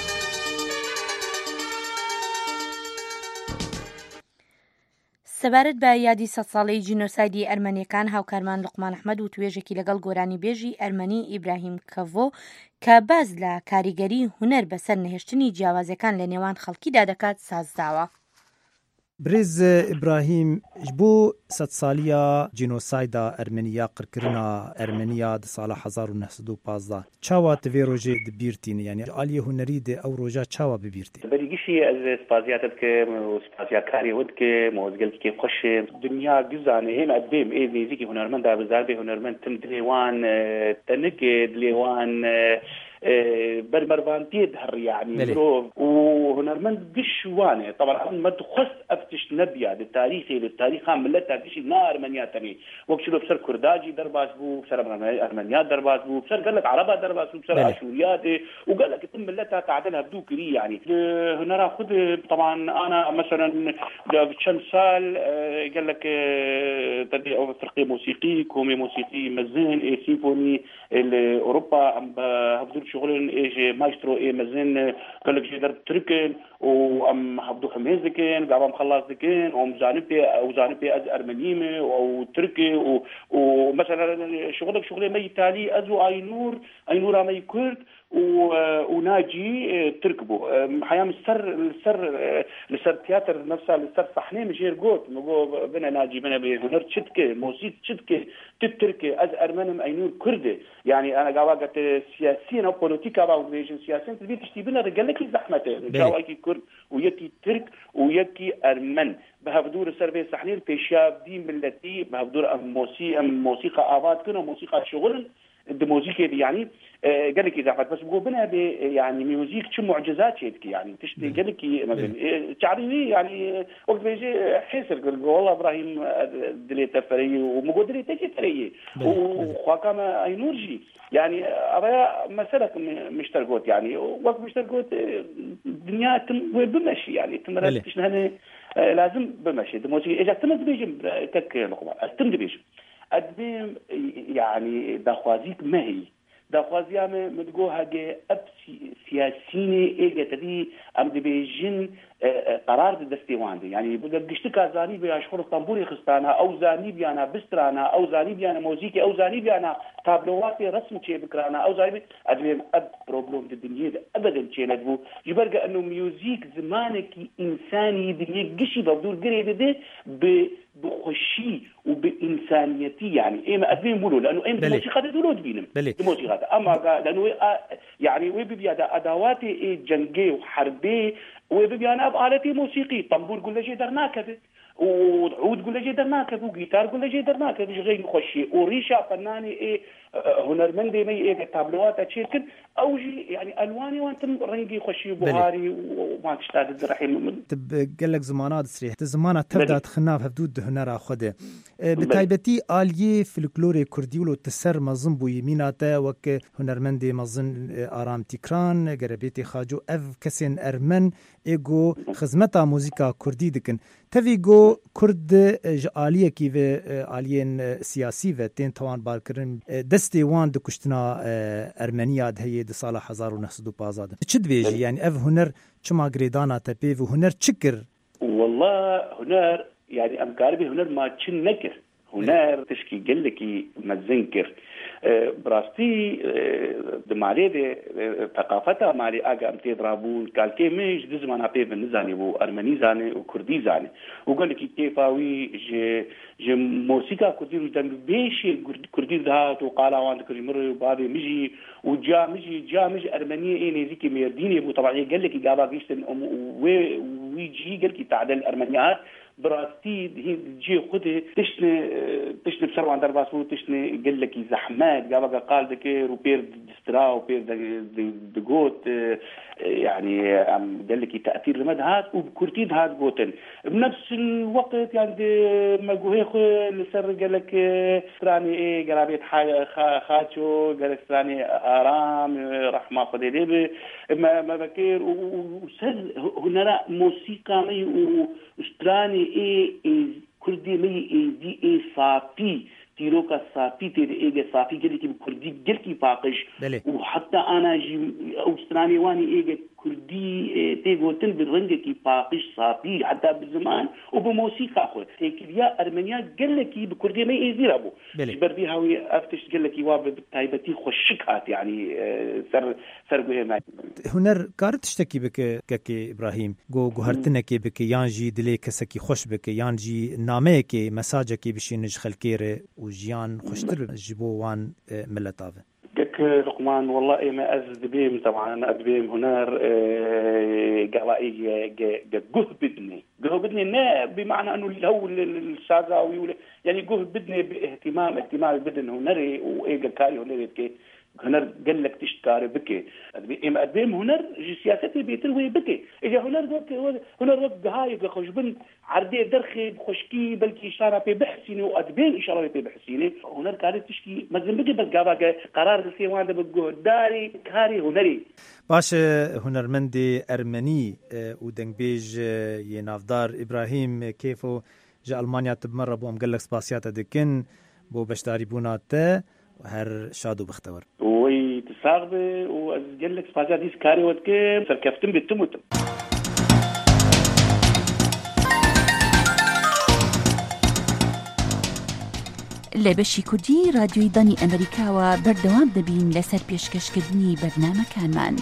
سەبارەت بە یادی سەد ساڵەی جینۆسایدی ئەرمەنیەکان هاوکارمان لوقمان ئەحمەد و توێژێکی لەگەڵ گۆرانی بێژی ئەرمەنی ئیبراهیم کەڤۆ کە باز لە کاریگەری هونەر بەسەر نەهێشتنی جیاوازەکان لە نێوان خەڵکیدا دەکات سازداوە. برز إبراهيم جبو ست ساليا جينوسايدا أرمينيا قركرنا أرمينيا د سال هزار و نهصد و پانزده چاوا تفيروجي دبيرتين يعني آلية هنري دي أو روجا چاوا ببيرتين بريقشي از سپازياتك وسپازيا كاري ودك موزقلت كيف خش دنيا جزاني هم قديم ايه نيزيكي هنرمن دا بزار بي هنرمن تم دليوان تنك دليوان برمرفانتي دهر يعني وهنرمن قشوانه طبعا ما تخص افتش نبيا للتاريخ للتاريخ ملتها قشي نار منياتني وقشلو بسر كرداجي درباس بو بسر ارمنيات درباس بو بسر قال لك عربا درباس بو بسر اشوريات وقال لك تم ملتها تعدلها بدوكري يعني هنا خذ طبعا انا مثلا بشن سال قال لك تدي فرقه موسيقي كومي موسيقي مزين سيمفوني اوروبا ام هبدو شغل ايش مايسترو اي مزين قال لك شي درب تركن وام هبدو حميزكن قام مخلص دكن ام جانبي او جانبي از ارمنيمه او تركي ومثلا شغلك شغله مي تالي ازو اي نور اي نور مي كرد وناجي تركبوا حيام السر السر السر تياتر نفسها السر صحنه مجير قوت مقو بنا ناجي بنا بهنر تشتكي موسيقى تشتكي تتركي از ارمنم اينور كردي يعني انا قاوقت سياسيين او بوليتيكا باو ريجن سياسيين تبي تشتي بنا رجال لك زحمته جاو اي كرد ويكي ترك ويكي ارمن بهفدور السربي صحنين بيشاب دين ملتي بهفدور موسيقى موسيقى ابات كانوا موسيقى شغل الموسيقى دي يعني قال لك اذا بس بقول بنا يعني ميوزيك شو معجزات هيك يعني تشتي قال لك مثلا تعرفي يعني وقت بيجي حسر قال والله ابراهيم دليت فري ومقول دليت تجي فري وخاكم اي نورجي يعني ابا مساله مشتركوت يعني وقت مشتركوت الدنيا بمشي يعني تمرتش هنا لازم بمشي الموسيقى اذا تم بيجي تك لقمان تم بيجي قدم يعني دخوازيك ما هي دخوازيا مدقو هاجي اب سياسيني ايجا تدي ام دي بيجين قرار دستيوان دي يعني بقشتك زاني بيا شهور طنبوري خستانها او زاني بيانا بسترانا او زاني بيانا موزيكي او زاني بيانا تابلواتي رسم شي بكرانا او زاني ادري اب بروبلم الدنيا ابدا شي ندبو يبرق انه ميوزيك زمانك انساني دنيا قشي ببدور قريب دي ب بخشي وبإنسانيتي يعني إما أدين بقولوا لأنه إما الموسيقى ده دولود بينهم الموسيقى ده أما لأنه يعني ويبي هذا أدوات جنگي وحربي ويبي أنا بآلتي موسيقي طنبور قل شيء درنا كذا وعود قول جي درناك وجيتار قول جي درناك غير خوشي وريشة فناني إيه هنرمندي مي إيه تابلوات أشيكن أو جي يعني ألواني وأنتم رنجي خوشي بوهاري وما تشتاد الرحيم. تب قال لك زمانات سريح الزمانات تبدأ تخناف هبدود هنرا خده بتايبتي آلية فلكلوري كردي ولو تسر مظن بو يميناته وك هنرمندي مظن آرام تكران قربيتي خاجو أف كسين أرمن إيجو خدمتا موسيقى كردي دكن تفيجو كرد آلية كيف آليين سياسي و تين توان باركرن دستي وان دكشتنا أرمنيا دهية دي صالح هزار ونحسدو بازاد چد بيجي يعني أف هنر چما قريدانا تبيف وهنر چكر والله هنر يعني أمكار بي هنر ما چن نكر هنر تشكي قلكي مزنكر براستي دمالي دي ثقافتها مالي اگا امتي درابون كالكي ميش دي زمان ابي بنزاني بو ارمني زاني وكردي زاني وقال لك كيفاوي جي جي موسيقى كردي ودن بيشي كردي ذات وقالا وان كردي مر وبابي مجي وجا مجي جا مجي ارمنيه اي نزيكي ميرديني بو طبعا قال لك قابا قيشتن وي ويجي قال لك تعدل الارمنيات براستي جي خده تشني تشني بسرعة درباسو تشني قال لك زحمات قابا قال دكير وبير دسترا وبير دقوت يعني قال لك تأثير المد هاد وبكورتيد هاد قوتن بنفس الوقت يعني ما جوهيخ لسر قال لك سراني ايه قرابيت خاتشو قال لك سراني آرام رحمة خديدي ما ما بكير وسل هنا موسيقى مي وستراني ايه كردي مي ايه دي ايه صافي تيروكا صافي تيري ايه صافي قال لك بكردي قال لك باقش وحتى انا جي اوستراني واني ايه كردي تيغوتن بالرنجة باقش صافي حتى بالزمان وبموسيقى اخر تيكليا ارمنيا قال لك بكردي ما ايه زيرابو جبردي هاوي افتش قال لك واب تايبتي خشكات يعني سر سر معي هنر كار تشتكي بك ككي ابراهيم جو جوهرتنك بك يانجي دلي كسكي خوش بك يانجي نامك مساجك بشينج خلكيره وجيان خوشتر جيبو وان ملتاف كك لقمان والله ما أزد بيم طبعا أزد بيم هنار قلائي جه بدني جه بدني ما بمعنى إنه هو السازاوي يعني جه بدني باهتمام اهتمام بدن هنري وإيجا كاري هنري كي هنر قال لك تشتكاري بكي إما قدام هنر جي سياستي بيتروي بكي إذا هنر وقت هنر وقت هاي خوشبن عردي درخي بخشكي بلكي إشارة في بحسيني وقدام إشارة في بحسيني هنر كاري تشكي مزن بكي بس قابا قرار السيوان ده بقوه داري كاري هنري باش هنرمندي أرمني ودنبيج ينافدار إبراهيم كيفو جا ألمانيا تبمر بو أمقلك سباسياتا دكن بو بشتاري بوناتا وهر شادو بختور وي تساغبي وقال لك سبازا ديس كاري ودكي سركفتم بتموت لبشي كردي راديوي داني أمريكا وبردوام دبين لسر بيشكشكدني برنامج كانمان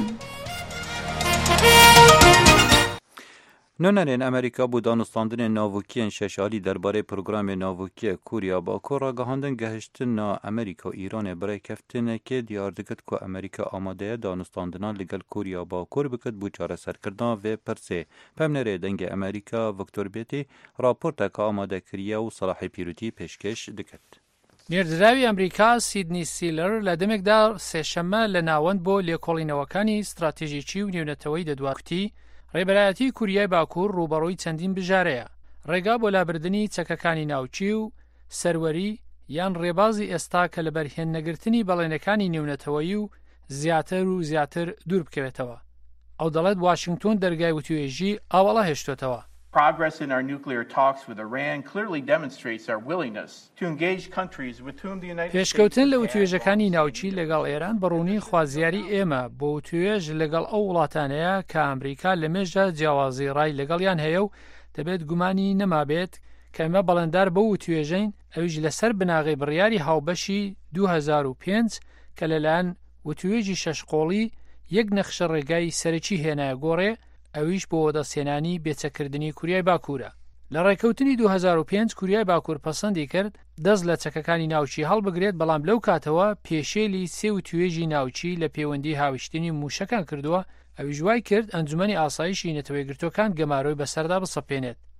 نونرین امریکا بو دانستاندن ناوکیان ششالی درباره پروگرام ناوکی کوریا باکور را گهاندن گهشتن نا امریکا و ایران برای کفتن که دیار دکت که امریکا آماده دانستاندنا لگل کوریا باکور بکت بو چاره سرکردن و پرسه پمنره دنگ امریکا وکتور بیتی راپورت که آماده کریا و صلاح پیروتی پیشکش دکت. نێردراوی ئەمریکا سیدنی سیلر لە دەمێکدا سێشەممە لە ناوەند بۆ لێکۆڵینەوەکانی استراتیژیکی و نێونەتەوەی دەدواکتی ڕێبەرایەتی کوریای باکوور ڕوبەڕووی چەندین بژارەیە ڕێگا بۆ لابردنی چەکەکانی ناوچی و سەروەری یان ڕێبازی ئێستا کە لە بەرهێننەگرتنی بەڵێنەکانی نێونەتەوەیی و زیاتر و زیاتر دوور بکەوێتەوە ئەو دەڵێت واشنگتۆن دەرگای وتوێژی ئاوەڵا هێشتۆتەوە. Progress in our nuclear talks with Iran clearly demonstrates our willingness to engage countries with whom the United States پێشکەوتن لە وتوێژەکانی ناوچی لەگەڵ ئێران بەڕوونی خوازیاری ئێمە بۆ وتوێژ لەگەڵ ئەو وڵاتانەیە کە ئەمریکا لە مێژە جیاوازی ڕای لەگەڵیان هەیە و دەبێت گومانی نەمابێت کە ئێمە بەڵێندار بە وتوێژین ئەویش لەسەر بناغی بڕیاری هاوبەشی دوو هەزار و پێنج کە لەلایەن وتوێژی شەشقۆڵی یەک نەخشە ڕێگای سەرەکی هێنایە گۆڕێ ئەویش بۆ وەدەستێنانی بێچەکردنی کوریای باکوورە. لە ڕێکەوتنی دوو هەزار و پێنج کوریای باکوور پەسەندی کرد دەست لە چەکەکانی ناوچی هەڵبگرێت بەڵام لەو کاتەوە پێشێلی سێ وتوێژی ناوچی لە پەیوەندی هاوشتنی موشەکان کردووە ئەویش وای کرد ئەنجومەنی ئاسایشی نەتەوەیەگرتوەکان گەمارۆی بەسەردا بسەپێنێت.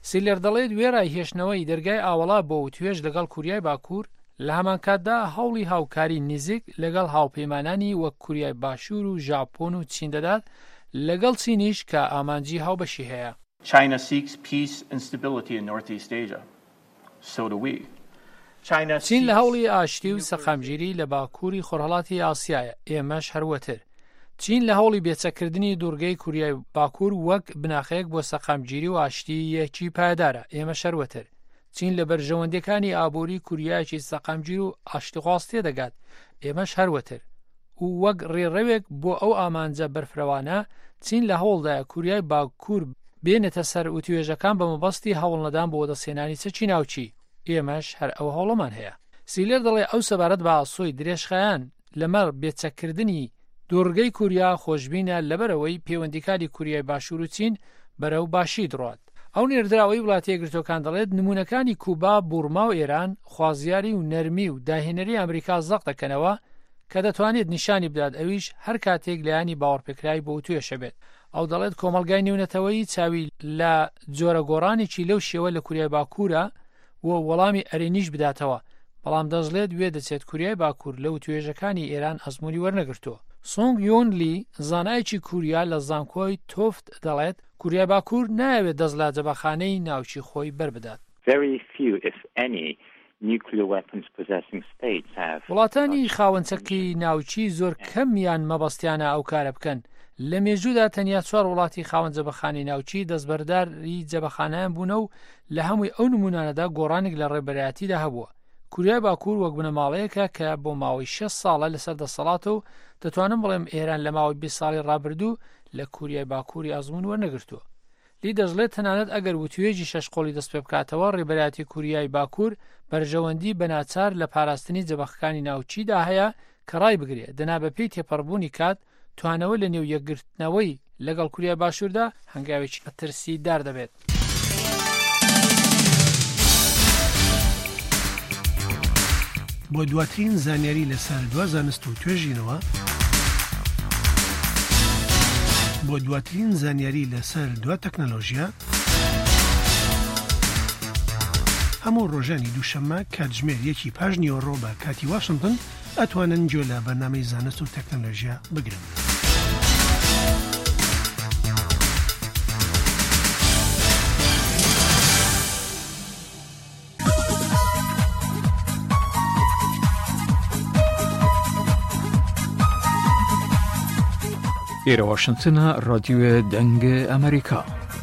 سیلەر دەڵێت وێرای هێشتنەوەی دەرگای ئاوەڵا بۆ و توێژ لەگەڵ کوریای باکوور لە هەمان کاتدا هەوڵی هاوکاری نزیک لەگەڵ هاوپەیمانانی وەک کوریای باشوور و ژاپۆن و چین دەدات لەگەڵ چینیش کە ئامانجی هاوبەشی هەیە. China seeks peace and stability in Northeast Asia. So do we. چین لە هەوڵی ئاشتی و سەقامگیری لە باکووری خۆرهەڵاتی ئاسیایە، ئێمەش هەروەتر. چین لە هەوڵی بێچەکردنی دوورگەی کوریای باکوور وەک بناخەیەک بۆ سەقامگیری و ئاشتی یەکی پایدارە، ئێمە شەروەتر. چین لە بەرژەوەندەکانی ئابووری کوریایکی سەقامگیر و ئاشتیخواست تێدەگات، ئێمەش هەروەتر. و وەک ڕێڕەوێک بۆ ئەو ئامانجە بەرفرەوانە چین لە هەوڵدایە کوریای باکوور بێنێتە سەر و توێژەکان بە مەبەستی هەوڵنەدان بۆ دەسێنانی چەکی ناوچی. ئێمەش هەر ئەو هەوڵەمان هەیە. سیلێر دەڵێ ئەو سەبارەت بە ئاسۆی درێژخایان لەمەڕ بێچەکردنی دوورگەی کوریا خۆشببینە لەبەرەوەی پەیوەندیکاری کوریای باشوور و چین بەرەو باشی دڕات. ئەو نێردراوەی وڵاتی یەکگرتوەکان دەڵێت نمونونەکانی کوبا، بورما و ئێران خوازیاری و نەرمی و داهێنەری ئەمریکا زەق دەکەنەوە کە دەتوانێت نیشانی بدات ئەویش هەر کاتێک لایانی باوەڕپێکرایی بۆ توێشە بێت. ئەو دەڵێت کۆمەلگای نێونەتەوەی چاوی لە جۆرە گۆڕانێکی لەو شێوە لە کوریای باکوورە و وەڵامی ئەرێنیش بداتەوە، بەڵام دەژڵێت وێ دەچێت کوریای باکوور لەو توێژەکانی ئێران ئەزمموی وەرنەگرتووە. سۆنگ یۆن لی زانایکی کوریا لە زانکۆی تۆفت دەڵێت کوریای باکوور نایەوێت دەست لە جەبەخانەی ناوچی خۆی بربدات. وڵاتانی خاوەنچەکی ناوچی زۆر کەمیان مەبەستیانە ئەو کارە بکەن. لە مێژوودا تەنیا چوار وڵاتی خاوەن جەبەخانی ناوچی دەستبەرداری جەبەخانەیان بوونە و لە هەمووی ئەو نمونانەدا گۆڕانێک لە ڕێبەرایەتیدا هەبووە. کوریای باکوور وەک بنەماڵەیەکە کە بۆ ماوەی شەش ساڵە لەسەر دەسەڵاتە و دەتوانم بڵێم ئێران لە ماوەی بیست ساڵی ڕابردوو لە کوریای باکووری ئەزمون وەرنەگرتووە. لی دەژڵێت تەنانەت ئەگەر وتوێژی شەش قۆڵی دەست پێ بکاتەوە ڕێبەرایەتی کوریای باکوور بەرژەوەندی بەناچار لە پاراستنی جەبەخەکانی ناوچیدا هەیە کە ڕای بگرێت دەنا بەپێی تێپەڕبوونی کات توانەوە لە نێو یەکگرتنەوەی لەگەڵ کوریای باشووردا هەنگاوێکی بەترسی دار دەبێت. بۆ دواترین زانیاری لەسەر دوا زانست و توێژینەوە بۆ دواترین زانیاری لەسەر دوا تەکنەلۆژیا هەموو ڕۆژانی دووشەممە کاتژمێر یەکی پاش نیوەڕۆ بە کاتی واشنگتن ئەتوانن گوێ لە بەرنامەی زانست و تەکنەلۆژیا بگرن. ئێرە واشنگتنە ڕادیۆ دەنگە ئەمریکا.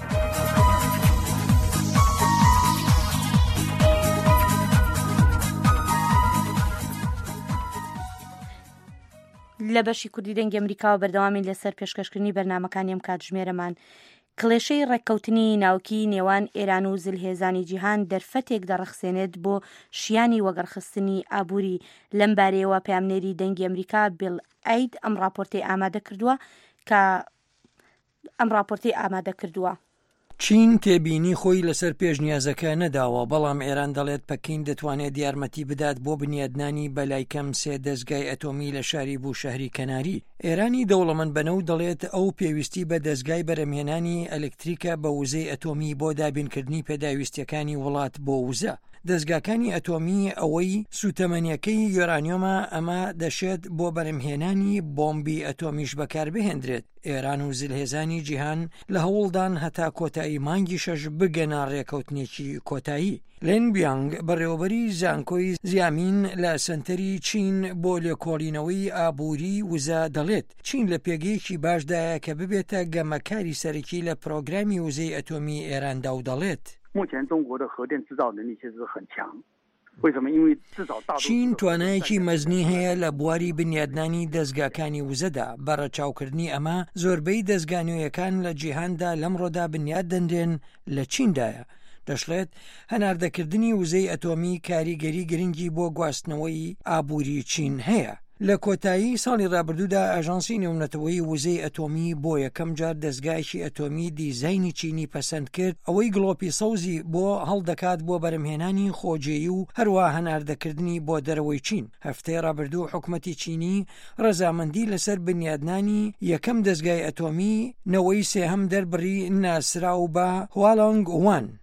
لە بەشی کوردی دەنگی ئەمریکاوە بەردەوامین لەسەر پێشکەشکردنی بەرنامەکانی ئەم کاتژمێرەمان. کڵێشەی ڕێککەوتنی ناوکی نێوان ئێران و زلهێزانی جیهان دەرفەتێک دەڕەخسێنێت بۆ شیانی وەگەڕخستنی ئابووری. لەم بارەیەوە پەیامنێری دەنگی ئەمریکا بیل ئەید ئەم راپۆرتەی ئامادە کردووە کە ئەم راپۆرتەی ئامادە کردووە. چین تێبینی خۆی لەسەر پێشنیازەکە نەداوە، بەڵام ئێران دەڵێت پەکین دەتوانێت یارمەتی بدات بۆ بنیادنانی بەلایکەم سێ دەستگای ئەتۆمی لە شاری بوو شەهری کەناری. ئێرانی دەوڵەمەند بنەو دەڵێت ئەو پێویستی بە دەستگای بەرەمهێنانی ئەلکتریکە بە وزەی ئەتۆمی بۆ دابینکردنی پێداویستیەکانی وڵات بۆ وزە. دەستگاکانی ئەتۆمی ئەوەی سوتەمەنیەکەی یۆرانیۆمە ئەمە دەشێت بۆ بەرەمهێنانی بۆمبی ئەتۆمیش بەکاربهێنرێت. ئێران و زلهێزانی جیهان لە هەوڵدان هەتا کۆتایی مانگی شەش بگەنە ڕێکەوتنێکی کۆتایی. لێن بیانگ بەڕێوەبەری زانکۆی زیامین لە سنتەری چین بۆ لێکۆڵینەوەی ئابووری وزە دەڵێت چین لە پێگەیەکی باشدایە کە ببێتە گەمەکاری سەرەکی لە پرۆگرامی وزەی ئەتۆمی ئێراندا و دەڵێت چین توانایەکی مەزنی هەیە لە بواری بنیادنانی دەستگاکانی وزەدا. بەڕە چاوکردنی ئەمە زۆربەی دەستگانوویەکان لە جیهاندا لەمڕۆدا بنیاد دەندێن لە چیندایە. دەشڵێت هەناردەکردنی وزەی ئەتۆمی کاریگەری گرنگی بۆ گواستنەوەی ئابووری چین هەیە. لە کۆتایی ساڵی ڕابردوودا ئاژانسی نێونەتەوەی وزەی ئەتۆمی بۆ یەکەم جار دەستگایکی ئەتۆمی دیزایانی چینی پەسەند کرد، ئەوەی گڵۆپی سەوزی بۆ هەڵدەکات بۆ بەرەمهێنانی خۆجێی و هەروە هەناردەکردنی بۆ دەرەوەی چین. هەفتەی ڕابردوو حکومەتی چینی ڕەزامەندی لەسەر بنیادنانی یەکەم دەستگای ئەتۆمی نەوەی سێهەم دەربڕی ناسرااو بە هواڵۆنگ وان.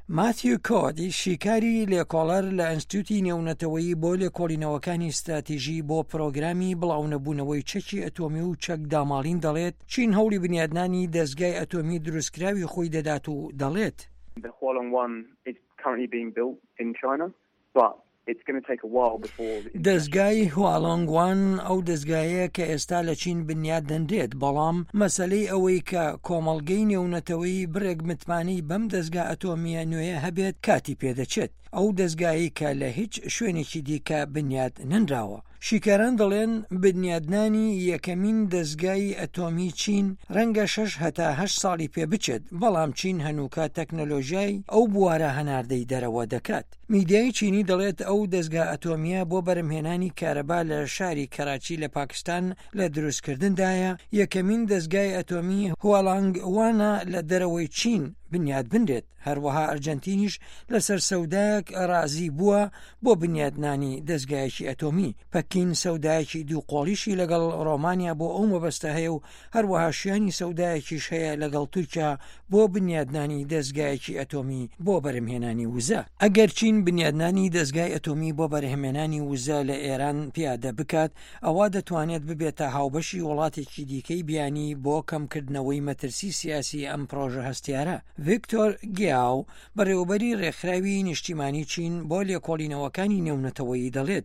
ماتیو کۆدی شیکاری لێکۆڵەر لە ئەنستیتوتی نێونەتەوەیی بۆ لێکۆڵینەوەکانی استراتیژی بۆ پرۆگرامی بڵاونەبوونەوەی چەکی ئەتۆمی و چەک داماڵین دەڵێت چین هەوڵی بنیادنانی دەستگای ئەتۆمی دروستکراوی خۆی دەدات و دەڵێت The Hualong one is currently being built in China, but it's going to take a while before دەستگای هوالۆنگوان ئەو دەستگایە کە ئێستا لە چین بنیاد دەندرێت بەڵام مەسەلەی ئەوەی کە کۆمەڵگەی نێونەتەوەی برێک متمانی بەم دەستگا ئەتۆمیە نوێیە هەبێت کاتی پێدەچێت ئەو دەستگایی کە لە هیچ شوێنێکی دیکە بنیاد نەنراوە شیکاران دەڵێن بنیادنانی یەکەمین دەستگای ئەتۆمی چین ڕەنگە شەش هەتا هەشت ساڵی پێ بچێت بەڵام چین هەنووکە تەکنەلۆژیای ئەو بوارە هەناردەی دەرەوە دەکات میدیای چینی دەڵێت ئەو دەستگا ئەتۆمیە بۆ بەرهەمهێنانی کارەبا لە شاری کەراچی لە پاکستان لە دروستکردندایە یەکەمین دەستگای ئەتۆمی هوالانگ وانە لە دەرەوەی چین بنیاد بنرێت هەروەها ئەرجەنتینیش لەسەر سەودایەک ڕازی بووە بۆ بنیادنانی دەستگایەکی ئەتۆمی پەکین سەودایەکی دووقۆڵیشی لەگەڵ ڕۆمانیا بۆ ئەو مەبەستە هەیە و هەروەها شیانی سەودایەکیش هەیە لەگەڵ تورکیا بۆ بنیادنانی دەستگایەکی ئەتۆمی بۆ بەرهەمهێنانی وزە ئەگەر چین بنیادنانی دەستگای ئەتۆمی بۆ بەرهەمهێنانی وزە لە ئێران پیادە بکات ئەوە دەتوانێت ببێتە هاوبەشی وڵاتێکی دیکەی بیانی بۆ کەمکردنەوەی مەترسی سیاسی ئەم پرۆژە هەستیارە ڤیکتۆر گیاو بەڕێوەبەری ڕێکخراوی نیشتیمانی چین بۆ لێکۆڵینەوەکانی نێونەتەوەیی دەڵێت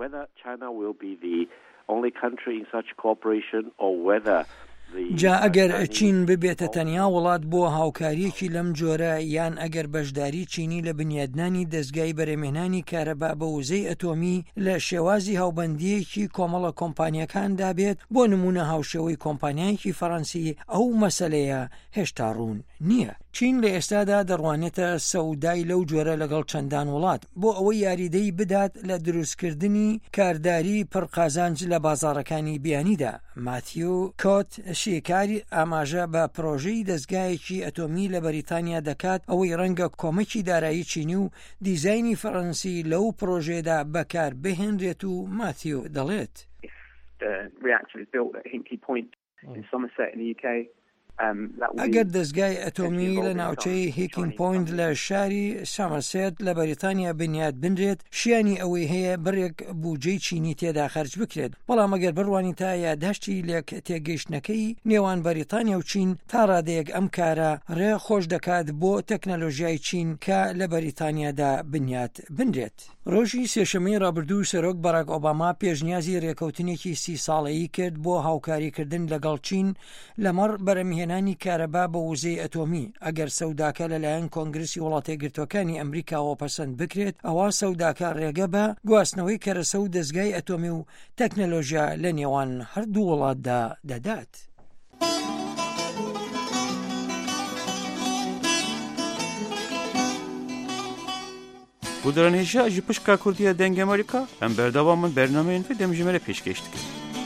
جا ئەگەر چین ببێتە تەنیا وڵات بۆ هاوکاریەکی لەم جۆرە یان ئەگەر بەشداری چینی لە بنیادنانی دەستگای بەرهەمهێنانی کارەبا بە وزەی ئەتۆمی لە شێوازی هاوبەندیەکی کۆمەڵە کۆمپانیەکاندا بێت بۆ نمونە هاوشێوەی کۆمپانیایەکی فەڕەنسی ئەو مەسەلەیە هێشتا ڕوون نییە چین لە ئێستادا دەڕوانێتە سەودای لەو جۆرە لەگەڵ چەندان وڵات بۆ ئەوەی یاریدەی بدات لە دروستکردنی کارداری پڕقازانج لە بازاڕەکانی بیانیدا ماتیو کۆت شیکاری ئاماژە بە پرۆژەی دەستگایەکی ئەتۆمی لە بەریتانیا دەکات ئەوەی ڕەنگە کۆمەکی دارایی چینی و دیزایانی فەڕەنسی لەو پرۆژێدا بەکار بهێنرێت و ماتیو دەڵێت ئەگەر دەستگای ئەتۆمی لە ناوچەی هیکینگ پۆینت لە شاری سامەسێت لە بەریتانیا بنیاد بنرێت شیانی ئەوەی هەیە بڕێک بودجەی چینی تێدا خەرج بکرێت بەڵام ئەگەر بڕوانی تا یادداشتی لێک تێگەیشتنەکەی نێوان بەریتانیا و چین تا ڕادەیەک ئەم کارە ڕێ خۆش دەکات بۆ تەکنەلۆژیای چین کە لە بەریتانیادا بنیاد بنرێت ڕۆژی سێشەمەی ڕابردوو سەرۆک باراک ئۆباما پێشنیازی ڕێکەوتنێکی سی ساڵەیی کرد بۆ هاوکاریکردن لەگەڵ چین لەمەڕ بەرهەمهێنانی کارەبا بە وزەی ئەتۆمی ئەگەر سەوداکە لەلایەن کۆنگرسی وڵاتە یەکگرتووەکانی ئەمریکاوە پەسەند بکرێت ئەوە سەوداکە ڕێگە بە گواستنەوەی کەرەسە و دەستگای ئەتۆمی و تەکنەلۆژیا لە نێوان هەردوو وڵاتدا دەدات. Bu dönemde ji pişka Kurdiya deng Amerika em berdavamın bernameyên ve demjimere pêşkêş dikin.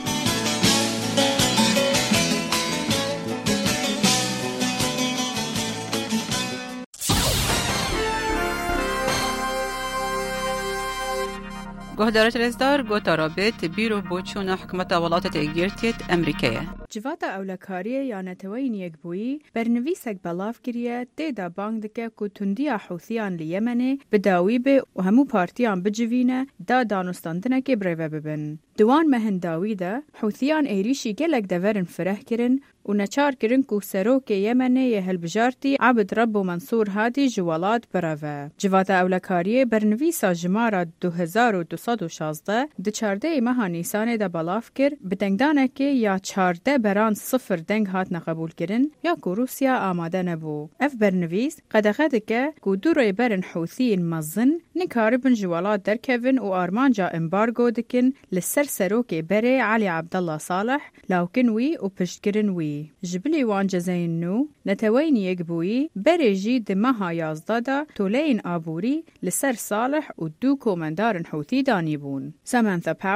گهدارت رزدار گوتا رابط بیرو بوچون حکمت ولات تگیرتیت امریکیه. جواتا اولکاریه یا نتوین یکبویی برنویسک بلاف کریه تیدا بانگ دکه که تندیا حوثیان لیمنه بداوی به و همو پارتیان بجوینه دا دانستاندنه که بریوه ببن. دوان مهنداوی ده حوثیان ایریشی گلک دورن فره کرن و نچار کرن که سروک یمنه یه هلبجارتی عبد رب و منصور هادی جوالات براوه. جواتا اولکاریه برنویسا جمارا دو هزار و دوصد و شازده ده چارده مها نیسانه ده بلاف کر بدنگدانه که یا چارده بران صفر دنگ هات نقبول کرن یا که روسیا آماده نبو. اف برنویس قدقه که که دو روی برن حوثیین مزن نکاربن جوالات درکوین و آرمانجا امبارگو دکن لسر سروک بره علی عبدالله صالح لوکن وی و پشتگرن وی. جبلی وان جزین نو نتوین یک بویی بره جی دمها یازدادا تولین آبوری لسر صالح و دو کومندارن حوثی دانی بون. سامانثا پاور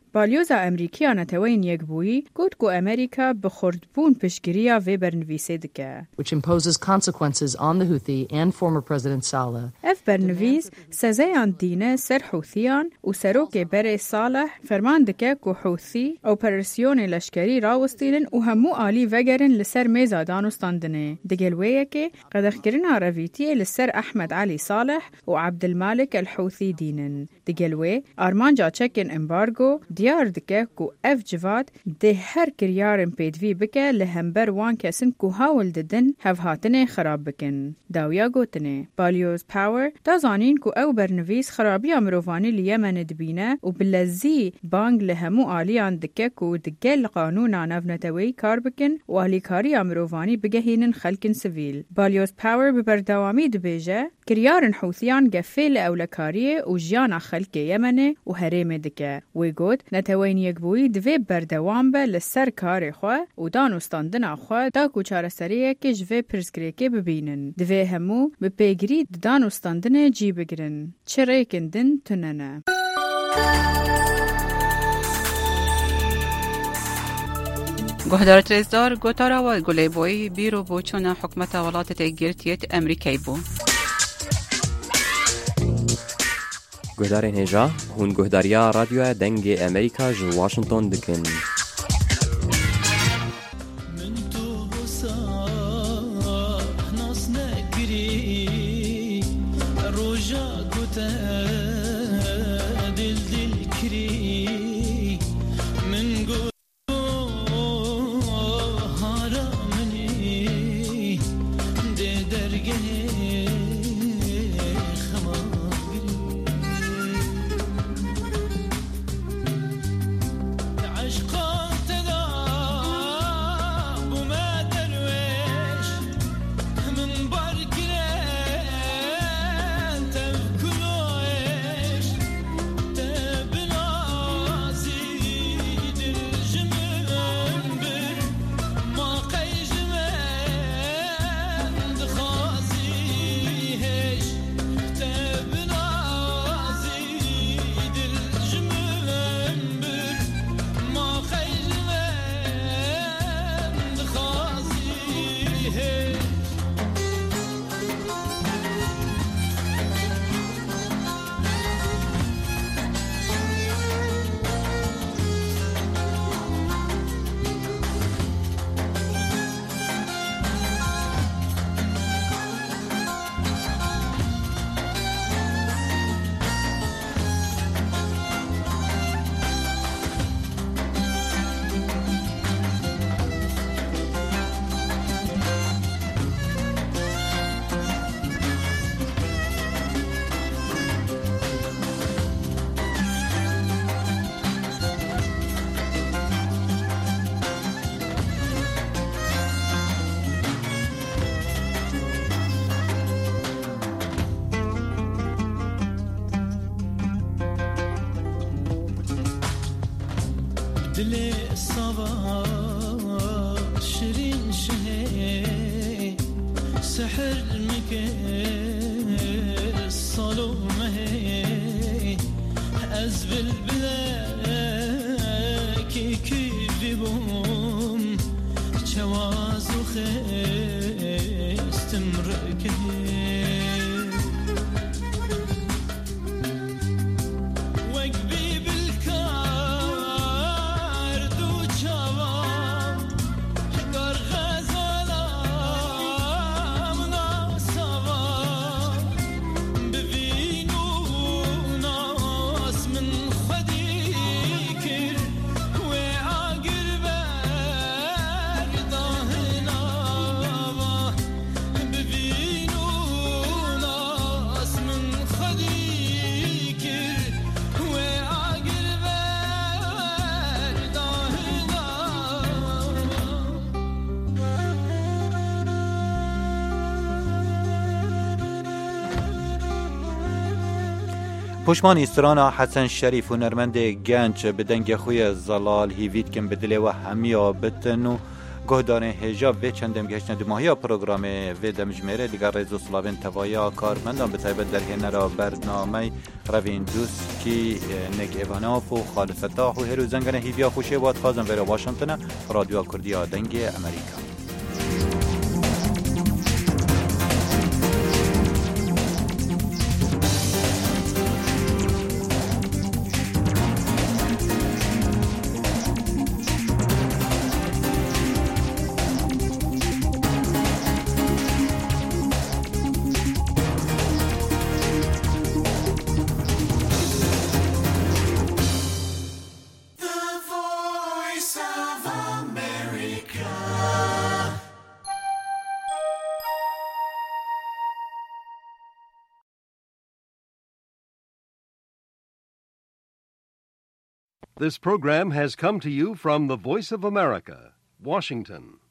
بالیوزا امریکیا نتوین یک بویی گوت کو امریکا بخورد بون پشگیریا و برنویسه دکه. Which imposes consequences on the Houthi and former President Saleh. اف برنویس سزایان دینه سر حوثیان و سروک بر صالح فرمان دکه کو حوثی اپراسیون لشکری راوستیلن و همو آلی وگرن لسر میزا دانستاندنه. دگلویه که قدخگرن عربیتی لسر احمد علی صالح و عبدالمالک الحوثی دینن. دگلوی آرمان جا چکن امبارگو دیار دکه کو اف جواد ده هر کریارن پیدوی بکه لهمبر وان کسن کو هاول ددن هفهاتنه خراب بکن. داویا گوتنه بالیوز پاور دا زانین کو او برنویس خرابی امروفانی لیمن دبینه و بلزی بانگ لهمو آلیان دکه کو دگل قانون نفنتوی کار بکن و اهلیکاری امروفانی بگهینن خلکن سویل. بالیوز پاور ببردوامی دبیجه کریارن حوثیان گفیل اولکاریه و جیان خلک یمنه و حریم دکه. وی گوت نتوین یک بوی دوی بردوام به لسر کار خواه و دانستاندن خواه دا کوچار سریه که جوی پرسکریه که ببینن. دوی همو به پیگری دانستاندن جی بگرن. چه ریکندن تننه. گهدار تریزدار گوتارا و گلی بوی بیرو بوچون حکمت ولایت گرتیت امریکای بو. گهدارین هجا هون گهداریا رادیو دنگ امریکا جو واشنطن دکن. دل صبا شیرین شه سحر میگه صالومه از بلبله کی کی بیبوم چوازو خستم رکه پشمان استرانا حسن شریف و نرمند گنج به دنگ خوی زلال هیوید کن بدله و همیا بتن و گهدار هجا و چندم گشتن دماهی پروگرام و دمجمره دیگر رزو سلاوین توایا کارمندان به تایبت در هنرا برنامه روین دوست کی نک ایواناف و خالد فتاح و هرو زنگن هیویا خوشه واد خازم ویرا واشنطن رادیو کردی دنگ امریکا. This program has come to you from the Voice of America, Washington.